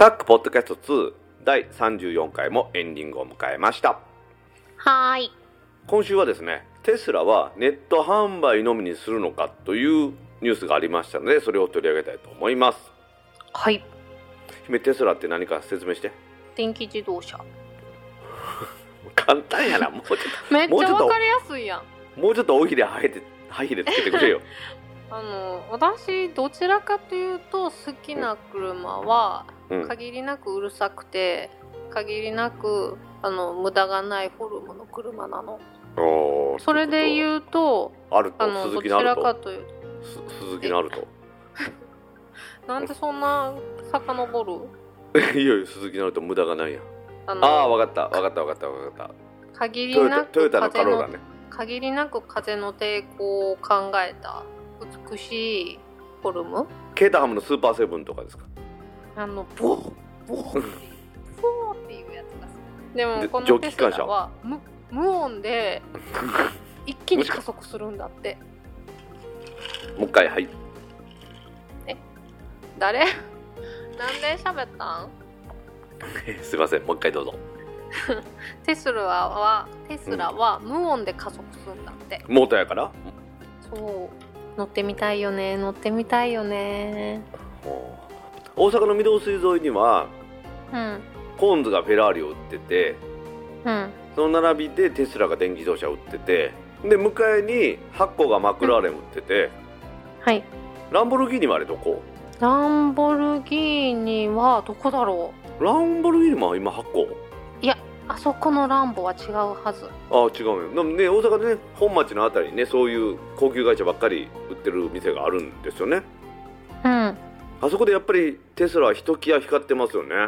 タックポッドキャスト2第34回もエンディングを迎えました。 はーい。 今週はですね、テスラはネット販売のみにするのかというニュースがありましたので、それを取り上げたいと思います。 はい。 姫、テスラって何か説明して。 電気自動車。 簡単やな。もうちょっとめっちゃわかりやすいやん。 もうちょっと大ひれつけてくれよ。 私どちらかというと好きな車は限りなくうるさくて、限りなく無駄がないフォルムの車なの。それで言うとアルト、鈴木のアルト。 どちらかというと鈴木のアルト。 なんでそんな遡る？いやいや、鈴木のアルト無駄がないやん。わかった。 限りなくトヨタのカローラね。 限りなく風の抵抗を考えた美しいフォルム。 ケータハムのスーパーセブンとかですか？ ボーっていうやつがでもこのテスラは無音で一気に加速するんだって。 もう一回。はい。 誰？なんで喋ったん？ すいません、もう一回どうぞ。 テスラは無音で加速するんだって。 モーターやから。 そう乗ってみたいよね。 大阪の御堂筋沿いには、 うんコーンズがフェラーリを売ってて、 うん、 その並びでテスラが電気自動車を売ってて、で向かいにハッコがマクラーレン売ってて、 はい。 ランボルギーニはあれどこ？ ランボルギーニはどこだろランボルギーニも今ハッコ？ いや、あそこのランボは違うはず。 違うよ。でもね、大阪でね、本町のあたりにね、そういう高級会社ばっかり売ってる店があるんですよね。 うん。 あそこでやっぱりテスラはひときわ光ってますよね。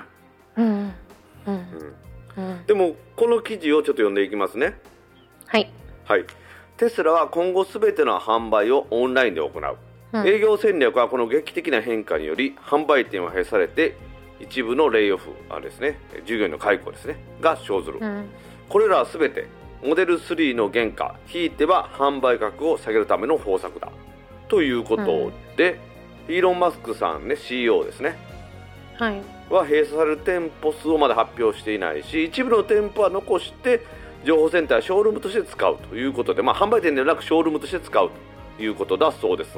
でもこの記事をちょっと読んでいきますね。 はい。 テスラは今後すべての販売をオンラインで行う。営業戦略はこの劇的な変化により販売店は減されて、一部のレイオフですね、従業員の解雇ですねが生ずる。これらはすべてモデル3の原価、ひいては販売価格を下げるための方策だということで、イーロン・マスクさんね、 CEO ですね、は閉鎖される店舗数をまだ発表していないし、一部の店舗は残して情報センターやショールームとして使うということで、販売店ではなくショールームとして使うということだそうです。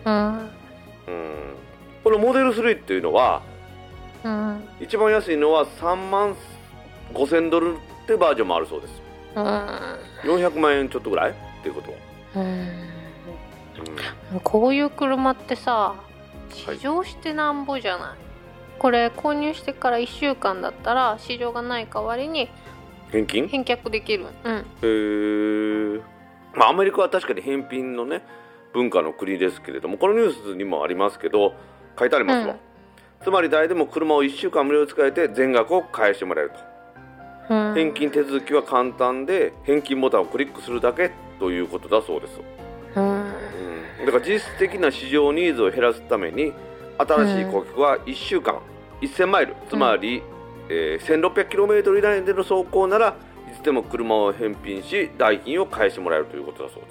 このモデル3っていうのは、一番安いのは3万5000ドルってバージョンもあるそうです。400万円ちょっとぐらいっていうことは、 こういう車ってさ、試乗してなんぼじゃない。これ購入してから1週間だったら試乗がない代わりに返却できる。 アメリカは確かに返品のね文化の国ですけれども、このニュースにもありますけど書いてありますわ。つまり誰でも車を1週間無料で使えて全額を返してもらえると。返金手続きは簡単で、返金ボタンをクリックするだけということだそうです。だから実質的な市場ニーズを減らすために、新しい顧客は1週間1000マイル、つまり、1600km 以内での走行ならいつでも車を返品し代金を返してもらえるということだそうです。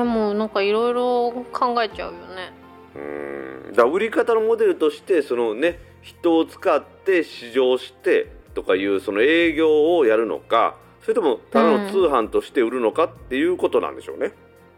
もうなんかいろいろ考えちゃうよね。 だから売り方のモデルとして、そのね、人を使って試乗してとかいうその営業をやるのか、それともただの通販として売るのかっていうことなんでしょうね。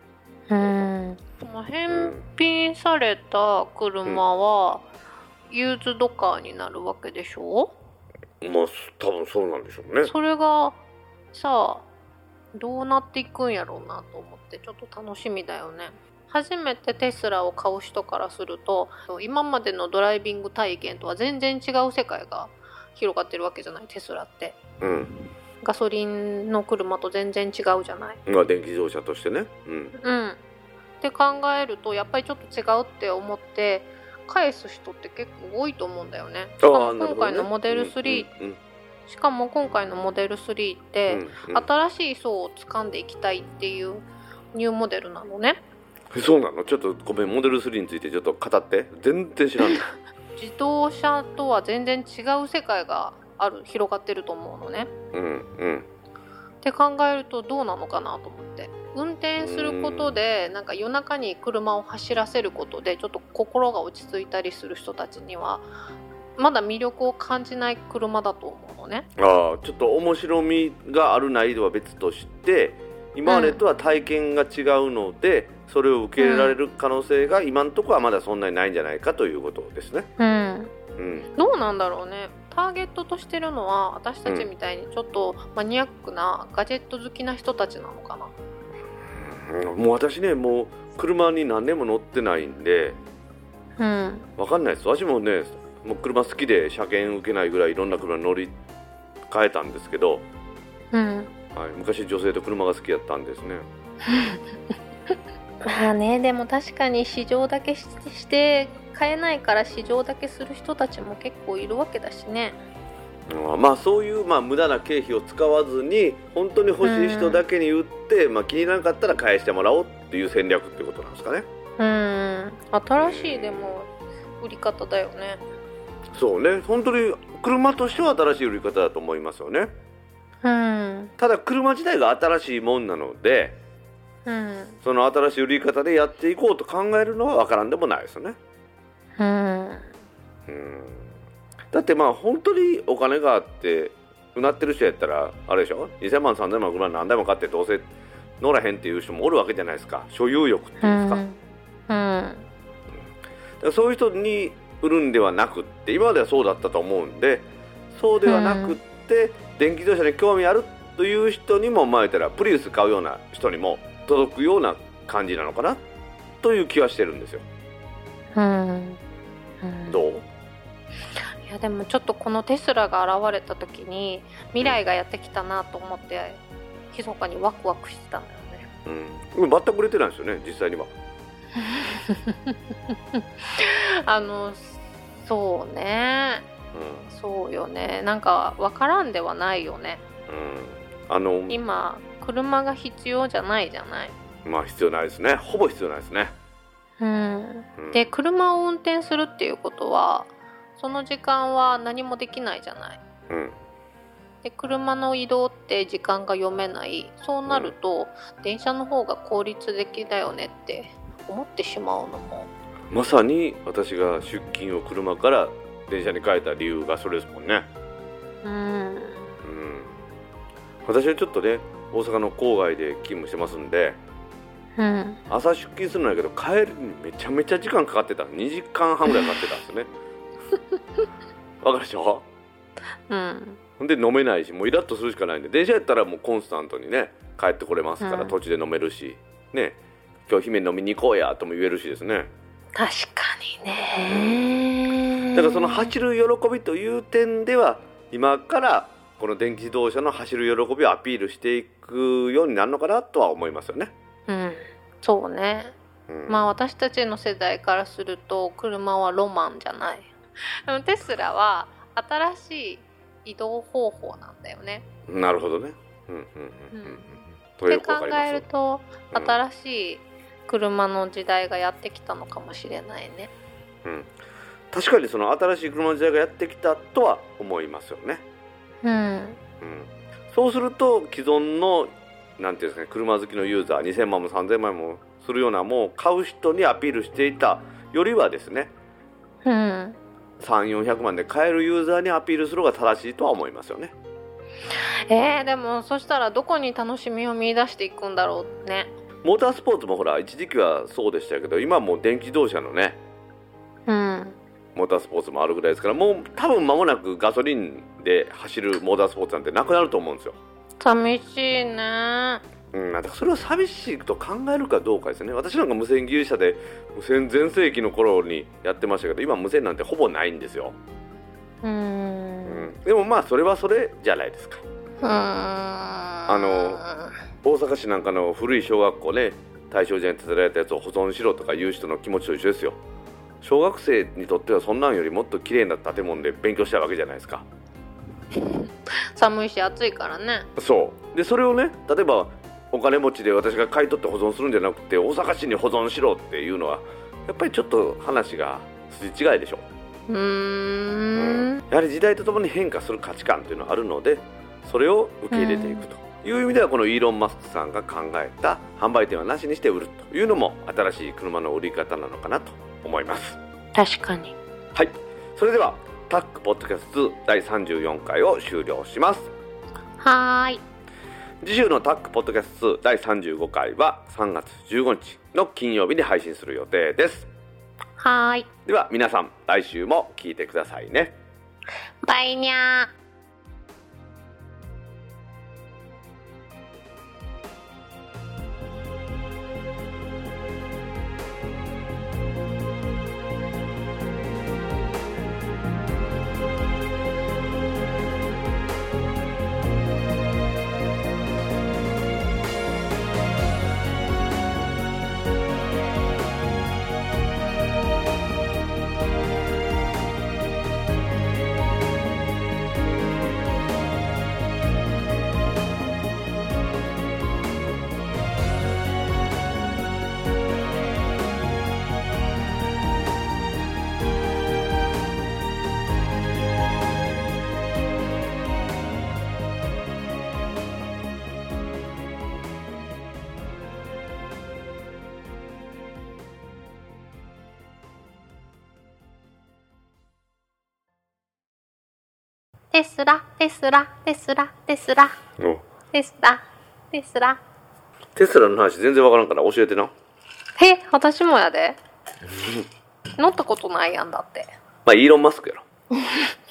返品された車はユーズドカーになるわけでしょ。 多分そうなんでしょうね。 それがさ、どうなっていくんやろうなと思ってちょっと楽しみだよね。初めてテスラを買う人からすると、今までのドライビング体験とは全然違う世界が広がってるわけじゃない、テスラって。ガソリンの車と全然違うじゃない。 電気自動車としてね。 って考えるとやっぱりちょっと違うって思って返す人って結構多いと思うんだよね。しかも今回のモデル3、しかも今回のモデル3って、新しい層を掴んでいきたいっていうニューモデルなのね。 そうなの？ちょっとごめん、モデル3についてちょっと語って。全然知らん。 自動車とは全然違う世界が広がってると思うのね。って考えるとどうなのかなと思って、運転することでなんか夜中に車を走らせることでちょっと心が落ち着いたりする人たちにはまだ魅力を感じない車だと思うのね。 ちょっと面白みがあるないは別として、今までとは体験が違うので、それを受け入れられる可能性が今のところはまだそんなにないんじゃないかということですね。 どうなんだろうね。ターゲットとしてるのは私たちみたいにちょっとマニアックなガジェット好きな人たちなのかな。 もう私ね、もう車に何年も乗ってないんで、わかんないです。私もね、もう車好きで車検受けないぐらいいろんな車に乗り換えたんですけど、昔女性と車が好きだったんですね。 まあね、でも確かに試乗だけして買えないから試乗だけする人たちも結構いるわけだしね。 まあそういう、無駄な経費を使わずに本当に欲しい人だけに売って、気にならなかったら返してもらおうっていう戦略ってことなんですかね。 新しいでも売り方だよね。 そうね、本当に車としては新しい売り方だと思いますよね。ただ車自体が新しいもんなので、その新しい売り方でやっていこうと考えるのは分からんでもないですよね。だって本当にお金があってうなってる人やったらあれでしょ、2000万3000万車何台も買ってどうせ乗らへんっていう人もおるわけじゃないですか。所有欲っていうんですか。だからそういう人に売るんではなくって、今まではそうだったと思うんで、そうではなくって、電気自動車に興味あるという人にも、言ったらプリウス買うような人にも届くような感じなのかなという気はしてるんですよ。どう？ いやでもちょっとこのテスラが現れた時に未来がやってきたなと思って密かにワクワクしてたんだよね。 全く売れてないんですよね、実際には。 そうね、そうよね。なんか分からんではないよね。今車が必要じゃないじゃない。 必要ないですね。ほぼ必要ないですね。 で車を運転するっていうことはその時間は何もできないじゃない。で車の移動って時間が読めない。そうなると、電車の方が効率的だよねって思ってしまうのも、 まさに私が出勤を車から電車に変えた理由がそれですもんね。私はちょっとね、大阪の郊外で勤務してますんで、朝出勤するんだけど帰りにめちゃめちゃ時間かかってた。2時間半ぐらいかかってたんですよね。わかるでしょ。で飲めないし、もうイラッとするしかないんで、電車やったらもうコンスタントにね帰ってこれますから、途中で飲めるしね、今日姫飲みに行こうやとも言えるしですね。 確かにね。 だからその走る喜びという点では、今からこの電気自動車の走る喜びをアピールしていくようになるのかなとは思いますよね。 そうね。私たちの世代からすると車はロマンじゃない。でもテスラは新しい移動方法なんだよね。 なるほどね。 って考えると、新しい車の時代がやってきたのかもしれないね。 確かにその新しい車の時代がやってきたとは思いますよね。そうすると既存のなんていうんですかね、車好きのユーザー2000万も3000万もするようなもう買う人にアピールしていたよりはですね、3、400万で買えるユーザーにアピールするのが正しいとは思いますよね。 でもそしたらどこに楽しみを見出していくんだろうね。 モータースポーツもほら一時期はそうでしたけど、今はもう電気自動車のね、モータースポーツもあるぐらいですから、もう多分間もなくガソリンで走るモータースポーツなんてなくなると思うんですよ。 寂しいね。 だからそれを寂しいと考えるかどうかですね。私なんか無線技術者で無線全盛期の頃にやってましたけど、今無線なんてほぼないんですよ。でもそれはそれじゃないですか。大阪市なんかの古い小学校ね、大正時代に建てられたやつを保存しろとかいう人の気持ちと一緒ですよ。小学生にとってはそんなんよりもっと綺麗な建物で勉強したいわけじゃないですか。 寒いし暑いからね。 そうで、それをね、例えばお金持ちで私が買い取って保存するんじゃなくて大阪市に保存しろっていうのはやっぱりちょっと話が筋違いでしょ。やはり時代とともに変化する価値観というのがあるので、それを受け入れていくという意味では、このイーロン・マスクさんが考えた販売店はなしにして売るというのも新しい車の売り方なのかなと思います。 確かに。 はい、それではタックポッドキャスト第34回を終了します。 はーい。 次週のタックポッドキャスト第35回は3月15日の金曜日に配信する予定です。 はーい。 では皆さん、来週も聞いてくださいね。 バイニャー。テスラ、テスラ、テスラ、テスラ、テスラ、テスラ。 テスラの話全然わからんから教えてな。 私もやで。乗ったことないやんだって。 まあイーロンマスクやろ。